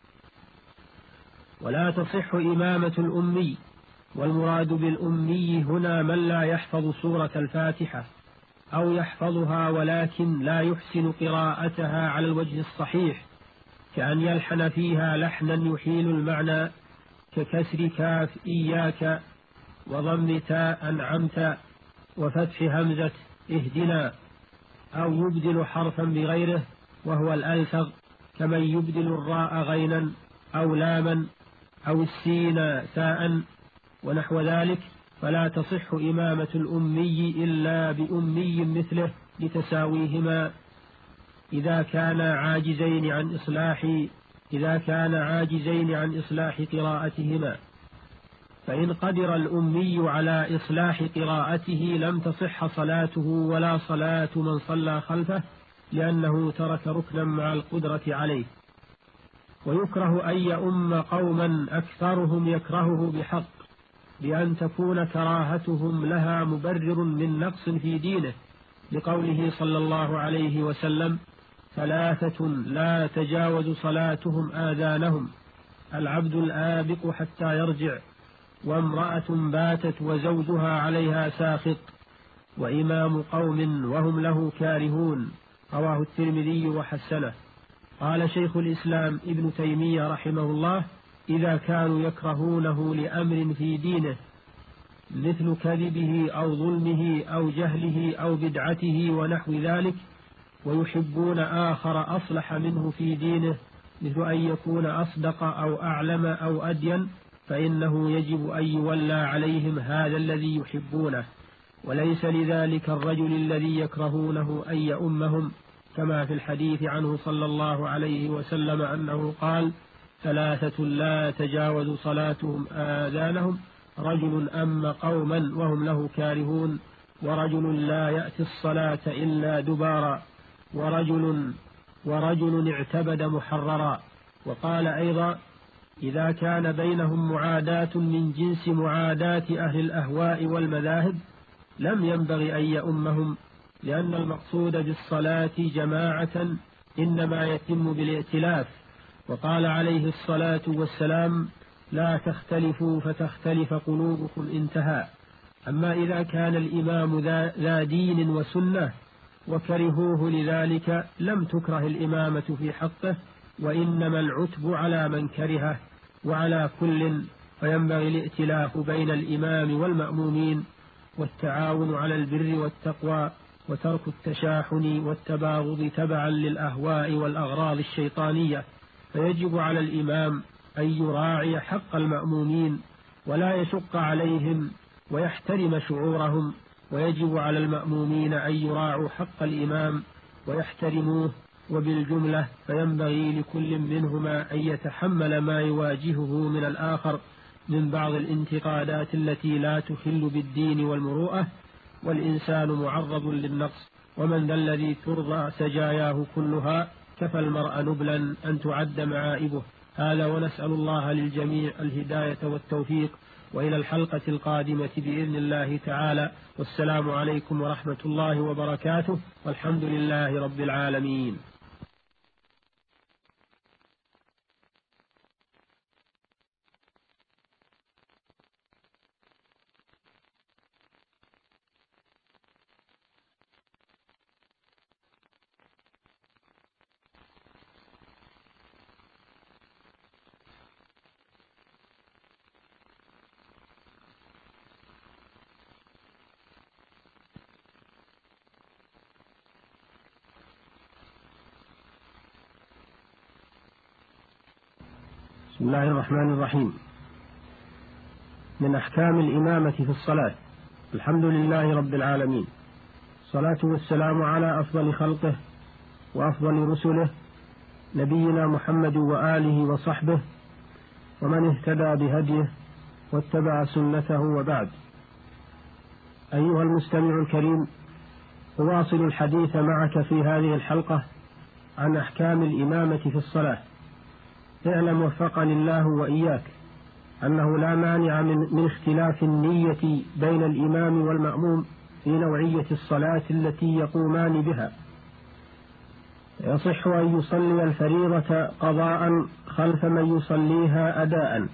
ولا تصح إمامة الأمي، والمراد بالأمي هنا من لا يحفظ سورة الفاتحة أو يحفظها ولكن لا يحسن قراءتها على الوجه الصحيح، كأن يلحن فيها لحنا يحيل المعنى، ككسر كاف إياك وضم تاء أنعمت وفتح همزة اهدنا، أو يبدل حرفا بغيره وهو الألفظ، كمن يبدل الراء غينا أو لاما أو السين تاء ونحو ذلك. فلا تصح إمامة الأمي إلا بأمي مثله لتساويهما، إذا كان عاجزين عن إصلاح إذا كان عاجزين عن إصلاح قراءتهما. فإن قدر الأمي على إصلاح قراءته لم تصح صلاته ولا صلاة من صلى خلفه، لأنه ترك ركنا مع القدرة عليه. ويكره أن يؤم قوما أكثرهم يكرهه بحق، بأن تكون كراهتهم لها مبرر من نقص في دينه، لقوله صلى الله عليه وسلم: ثلاثة لا تجاوز صلاتهم آذانهم: العبد الآبق حتى يرجع، وامرأة باتت وزوجها عليها ساخط، وإمام قوم وهم له كارهون. رواه الترمذي وحسنه. قال شيخ الإسلام ابن تيمية رحمه الله: إذا كانوا يكرهونه لأمر في دينه مثل كذبه أو ظلمه أو جهله أو بدعته ونحو ذلك، ويحبون آخر أصلح منه في دينه مثل أن يكون أصدق أو أعلم أو أدين، فإنه يجب أن يولى عليهم هذا الذي يحبونه، وليس لذلك الرجل الذي يكرهونه أن يؤمهم، كما في الحديث عنه صلى الله عليه وسلم أنه قال: ثلاثة لا تجاوز صلاتهم آذانهم: رجل أم قوما وهم له كارهون، ورجل لا يأتي الصلاة إلا دبارا، ورجل ورجل اعتبد محررا. وقال أيضا: إذا كان بينهم معاداة من جنس معاداة أهل الأهواء والمذاهب لم ينبغي أن يؤمهم، لأن المقصود بالصلاة جماعة إنما يتم بالائتلاف. وقال عليه الصلاة والسلام: لا تختلفوا فتختلف قلوبكم، انتهى. أما إذا كان الإمام ذا دين وسنة وكرهوه لذلك لم تكره الإمامة في حقه، وإنما العتب على من كرهه، وعلى كل فينبغي الائتلاف بين الإمام والمأمومين، والتعاون على البر والتقوى، وترك التشاحن والتباغض تبعا للأهواء والأغراض الشيطانية. فيجب على الإمام أن يراعي حق المأمومين ولا يشق عليهم ويحترم شعورهم، ويجب على المأمومين أن يراعوا حق الإمام ويحترموه. وبالجملة فينبغي لكل منهما أن يتحمل ما يواجهه من الآخر من بعض الانتقادات التي لا تخل بالدين والمروءة، والإنسان معرض للنقص، ومن ذا الذي ترضى سجاياه كلها، كفى المرء نبلا أن تعد معائبه. هذا، ونسأل الله للجميع الهداية والتوفيق، وإلى الحلقة القادمة بإذن الله تعالى، والسلام عليكم ورحمة الله وبركاته، والحمد لله رب العالمين. بسم الله الرحمن الرحيم. من أحكام الإمامة في الصلاة. الحمد لله رب العالمين، الصلاة والسلام على أفضل خلقه وأفضل رسله، نبينا محمد وآله وصحبه ومن اهتدى بهديه واتبع سنته، وبعد. أيها المستمع الكريم، أواصل الحديث معك في هذه الحلقة عن أحكام الإمامة في الصلاة. اعلم وفقني الله وإياك أنه لا مانع من, من اختلاف النية بين الإمام والمأموم في نوعية الصلاة التي يقومان بها. يصح أن يصلي الفريضة قضاء خلف من يصليها أداء،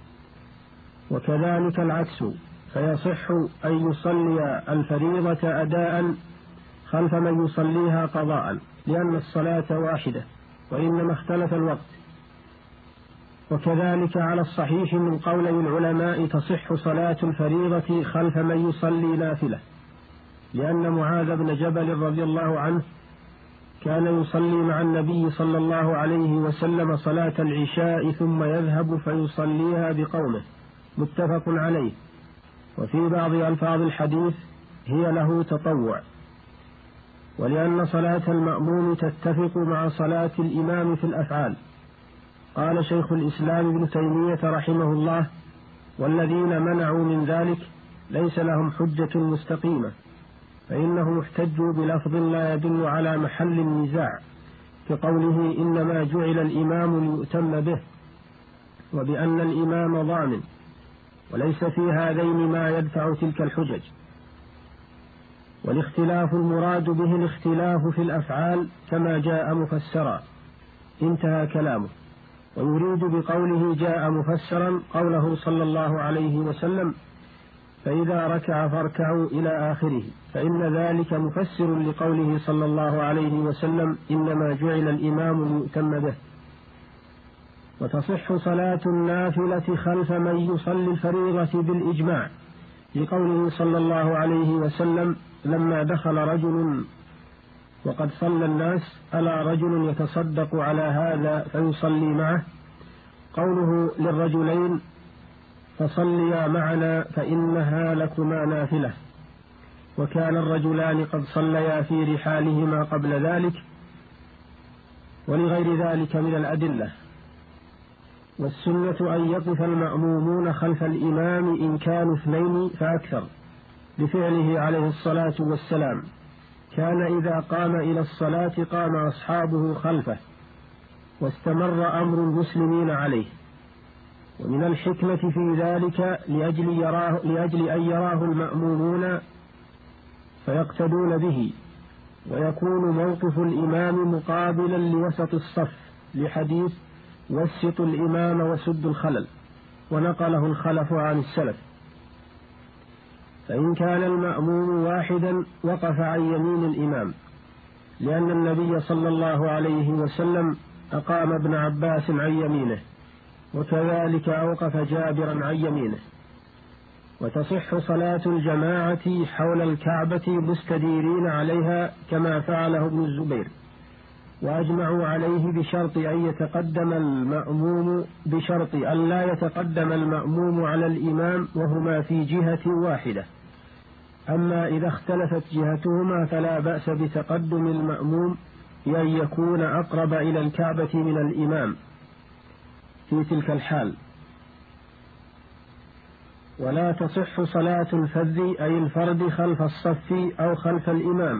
وكذلك العكس، فيصح أن يصلي الفريضة أداء خلف من يصليها قضاء، لأن الصلاة واحدة وإنما اختلف الوقت. وكذلك على الصحيح من قولي العلماء تصح صلاة الفريضة خلف من يصلي نافلة، لأن معاذ بن جبل رضي الله عنه كان يصلي مع النبي صلى الله عليه وسلم صلاة العشاء ثم يذهب فيصليها بقومه، متفق عليه. وفي بعض ألفاظ الحديث هي له تطوع. ولأن صلاة المأموم تتفق مع صلاة الإمام في الأفعال، قال شيخ الإسلام ابن تيمية رحمه الله: والذين منعوا من ذلك ليس لهم حجة مستقيمة، فإنهم احتجوا بلفظ لا يدل على محل النزاع، كقوله: إنما جعل الإمام ليؤتم به، وبأن الإمام ضامن، وليس في هذين ما يدفع تلك الحجج. والاختلاف المراد به الاختلاف في الأفعال كما جاء مفسرا، انتهى كلامه. ويريد بقوله جاء مفسرا قوله صلى الله عليه وسلم: فإذا ركع فاركعوا إلى آخره، فإن ذلك مفسر لقوله صلى الله عليه وسلم: إنما جعل الإمام ليؤتم به. وتصح صلاة النافلة خلف من يصلي الفريضة بالإجماع، لقوله صلى الله عليه وسلم لما دخل رجل وقد صلى الناس ألا رجل يتصدق على هذا فيصلي معه، قوله للرجلين فصليا معنا فإنها لكما نافلة، وكان الرجلان قد صليا في رحالهما قبل ذلك، ولغير ذلك من الأدلة. والسنة أن يقف المأمومون خلف الإمام إن كانوا اثنين فأكثر، بفعله عليه الصلاة والسلام كان إذا قام إلى الصلاة قام أصحابه خلفه، واستمر أمر المسلمين عليه. ومن الحكمة في ذلك لأجل, يراه لأجل أن يراه المأمومون فيقتدون به، ويكون موقف الإمام مقابلا لوسط الصف، لحديث وسطوا الإمام وسدوا الخلل، ونقله الخلف عن السلف. فإن كان المأموم واحدا وقف عن يمين الإمام، لأن النبي صلى الله عليه وسلم أقام ابن عباس عن يمينه، وكذلك أوقف جابرا عن يمينه. وتصح صلاة الجماعة حول الكعبة مستديرين عليها كما فعله ابن الزبير، وأجمعوا عليه بشرط أن يتقدم المأموم بشرط أن لا يتقدم المأموم على الإمام وهما في جهة واحدة. أما إذا اختلفت جهتهما فلا بأس بتقدم المأموم بأن يكون أقرب إلى الكعبة من الإمام في تلك الحال. ولا تصح صلاة الفذ أي الفرد خلف الصف أو خلف الإمام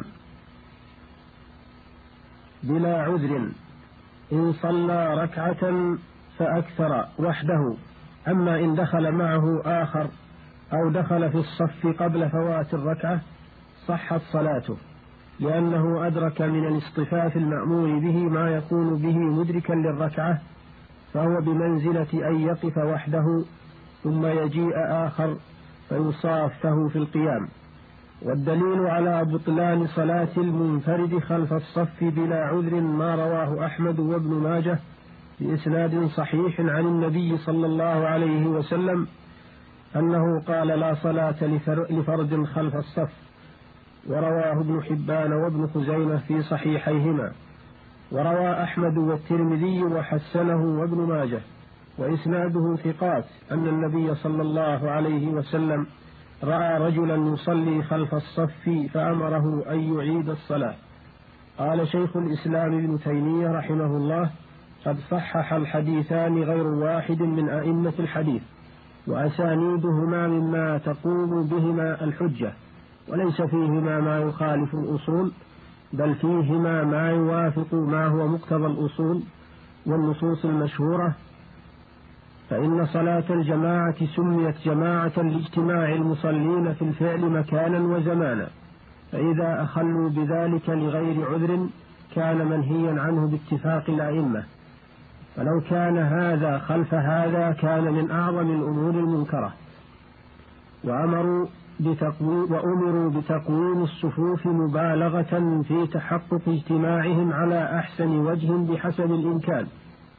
بلا عذر إن صلى ركعة فأكثر وحده، أما إن دخل معه آخر أو دخل في الصف قبل فوات الركعة صحت صلاته، لأنه أدرك من الاصطفاف المأمور به ما يكون به مدركا للركعة، فهو بمنزلة أن يقف وحده ثم يجيء آخر فيصافه في القيام. والدليل على بطلان صلاة المنفرد خلف الصف بلا عذر ما رواه أحمد وابن ماجه بإسناد صحيح عن النبي صلى الله عليه وسلم أنه قال لا صلاة لفرد خلف الصف، ورواه ابن حبان وابن خزيمة في صحيحيهما، وروى أحمد والترمذي وحسنه وابن ماجه وإسناده ثقات أن النبي صلى الله عليه وسلم رأى رجلا يصلي خلف الصف فأمره أن يعيد الصلاة. قال شيخ الإسلام ابن تيمية رحمه الله قد صحح الحديثان غير واحد من أئمة الحديث، وأسانيدهما مما تقوم بهما الحجة، وليس فيهما ما يخالف الأصول، بل فيهما ما يوافق ما هو مقتضى الأصول والنصوص المشهورة. فإن صلاة الجماعة سميت جماعة لاجتماع المصلين في الفعل مكانا وزمانا، فإذا أخلوا بذلك لغير عذر كان منهيا عنه باتفاق الأئمة، فلو كان هذا خلف هذا كان من أعظم الأمور المنكرة. وأمروا بتقويم وأمروا بتقويم الصفوف مبالغة في تحقق اجتماعهم على أحسن وجه بحسب الإمكان.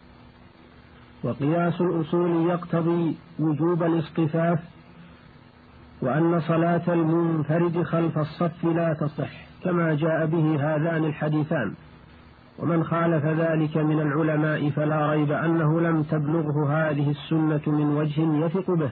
وقياس الأصول يقتضي وجوب الاصطفاف، وأن صلاة المنفرد خلف الصف لا تصح كما جاء به هذان الحديثان. ومن خالف ذلك من العلماء فلا ريب أنه لم تبلغه هذه السنة من وجه يثق به.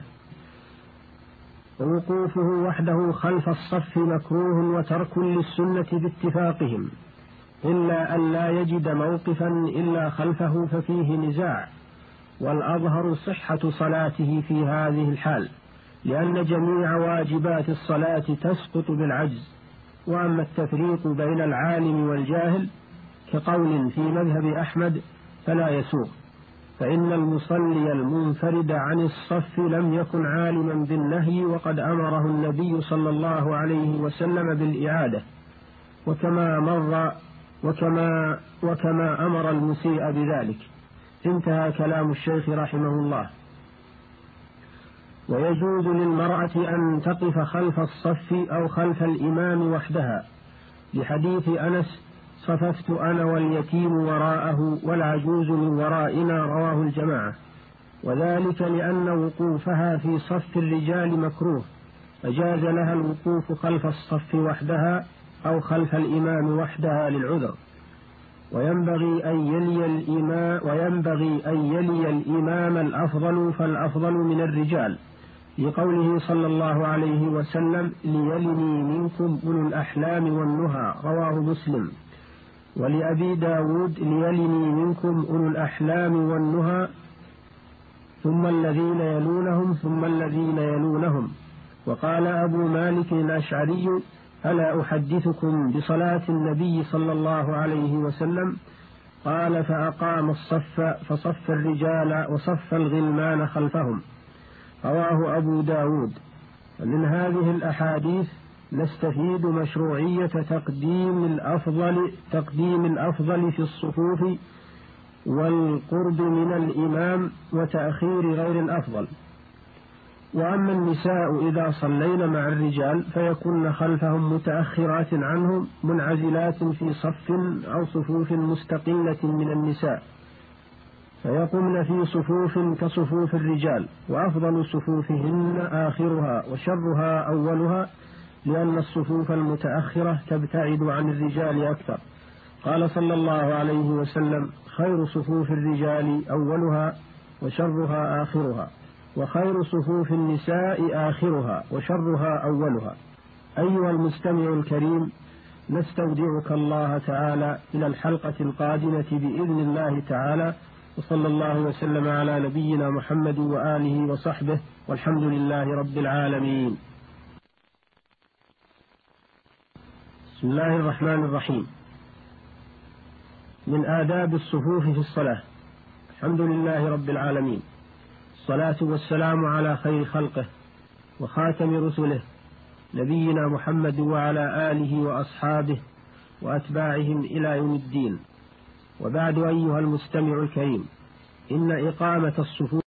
ووقوفه وحده خلف الصف مكروه وترك للسنة باتفاقهم، إلا أن لا يجد موقفا إلا خلفه ففيه نزاع، والأظهر صحة صلاته في هذه الحال، لأن جميع واجبات الصلاة تسقط بالعجز. وأما التفريق بين العالم والجاهل كقول في مذهب أحمد فلا يسوق، فإن المصلي المنفرد عن الصف لم يكن عالما بالنهي، وقد أمره النبي صلى الله عليه وسلم بالإعادة، وكما مر وكما, وكما أمر المسيء بذلك. انتهى كلام الشيخ رحمه الله. ويجوز للمرأة أن تقف خلف الصف أو خلف الإمام وحدها، لحديث أنس صففت أنا واليتيم وراءه والعجوز من ورائنا، رواه الجماعة. وذلك لأن وقوفها في صف الرجال مكروه، فجاز لها الوقوف خلف الصف وحدها أو خلف الإمام وحدها للعذر. وينبغي أن يلي الإمام وينبغي أن يلي الإمام الأفضل فالأفضل من الرجال، لقوله صلى الله عليه وسلم: ليلني منكم أولو الأحلام والنهى، رواه مسلم. ولأبي داود: ليلني منكم أولو الأحلام والنهى ثم الذين يلونهم ثم الذين يلونهم. وقال أبو مالك الأشعري: ألا أحدثكم بصلاة النبي صلى الله عليه وسلم؟ قال: فأقام الصف فصف الرجال وصف الغلمان خلفهم، رواه أبو داود. ومن هذه الأحاديث نستفيد مشروعية تقديم الأفضل تقديم الأفضل في الصفوف والقرب من الإمام وتأخير غير الأفضل. وأما النساء إذا صلين مع الرجال فيكن خلفهم متأخرات عنهم منعزلات في صف أو صفوف مستقلة من النساء، فيقمن في صفوف كصفوف الرجال، وأفضل صفوفهن آخرها وشرها أولها، لأن الصفوف المتأخرة تبتعد عن الرجال أكثر. قال صلى الله عليه وسلم: خير صفوف الرجال أولها وشرها آخرها، وخير صفوف النساء آخرها وشرها أولها. أيها المستمع الكريم، نستودعك الله تعالى إلى الحلقة القادمة بإذن الله تعالى، وصلى الله وسلم على نبينا محمد وآله وصحبه، والحمد لله رب العالمين. بسم الله الرحمن الرحيم. من آداب الصفوف في الصلاة. الحمد لله رب العالمين، الصلاة والسلام على خير خلقه وخاتم رسله نبينا محمد وعلى آله وأصحابه وأتباعهم إلى يوم الدين. وبعد، أيها المستمع الكريم، إن إقامة الصفوف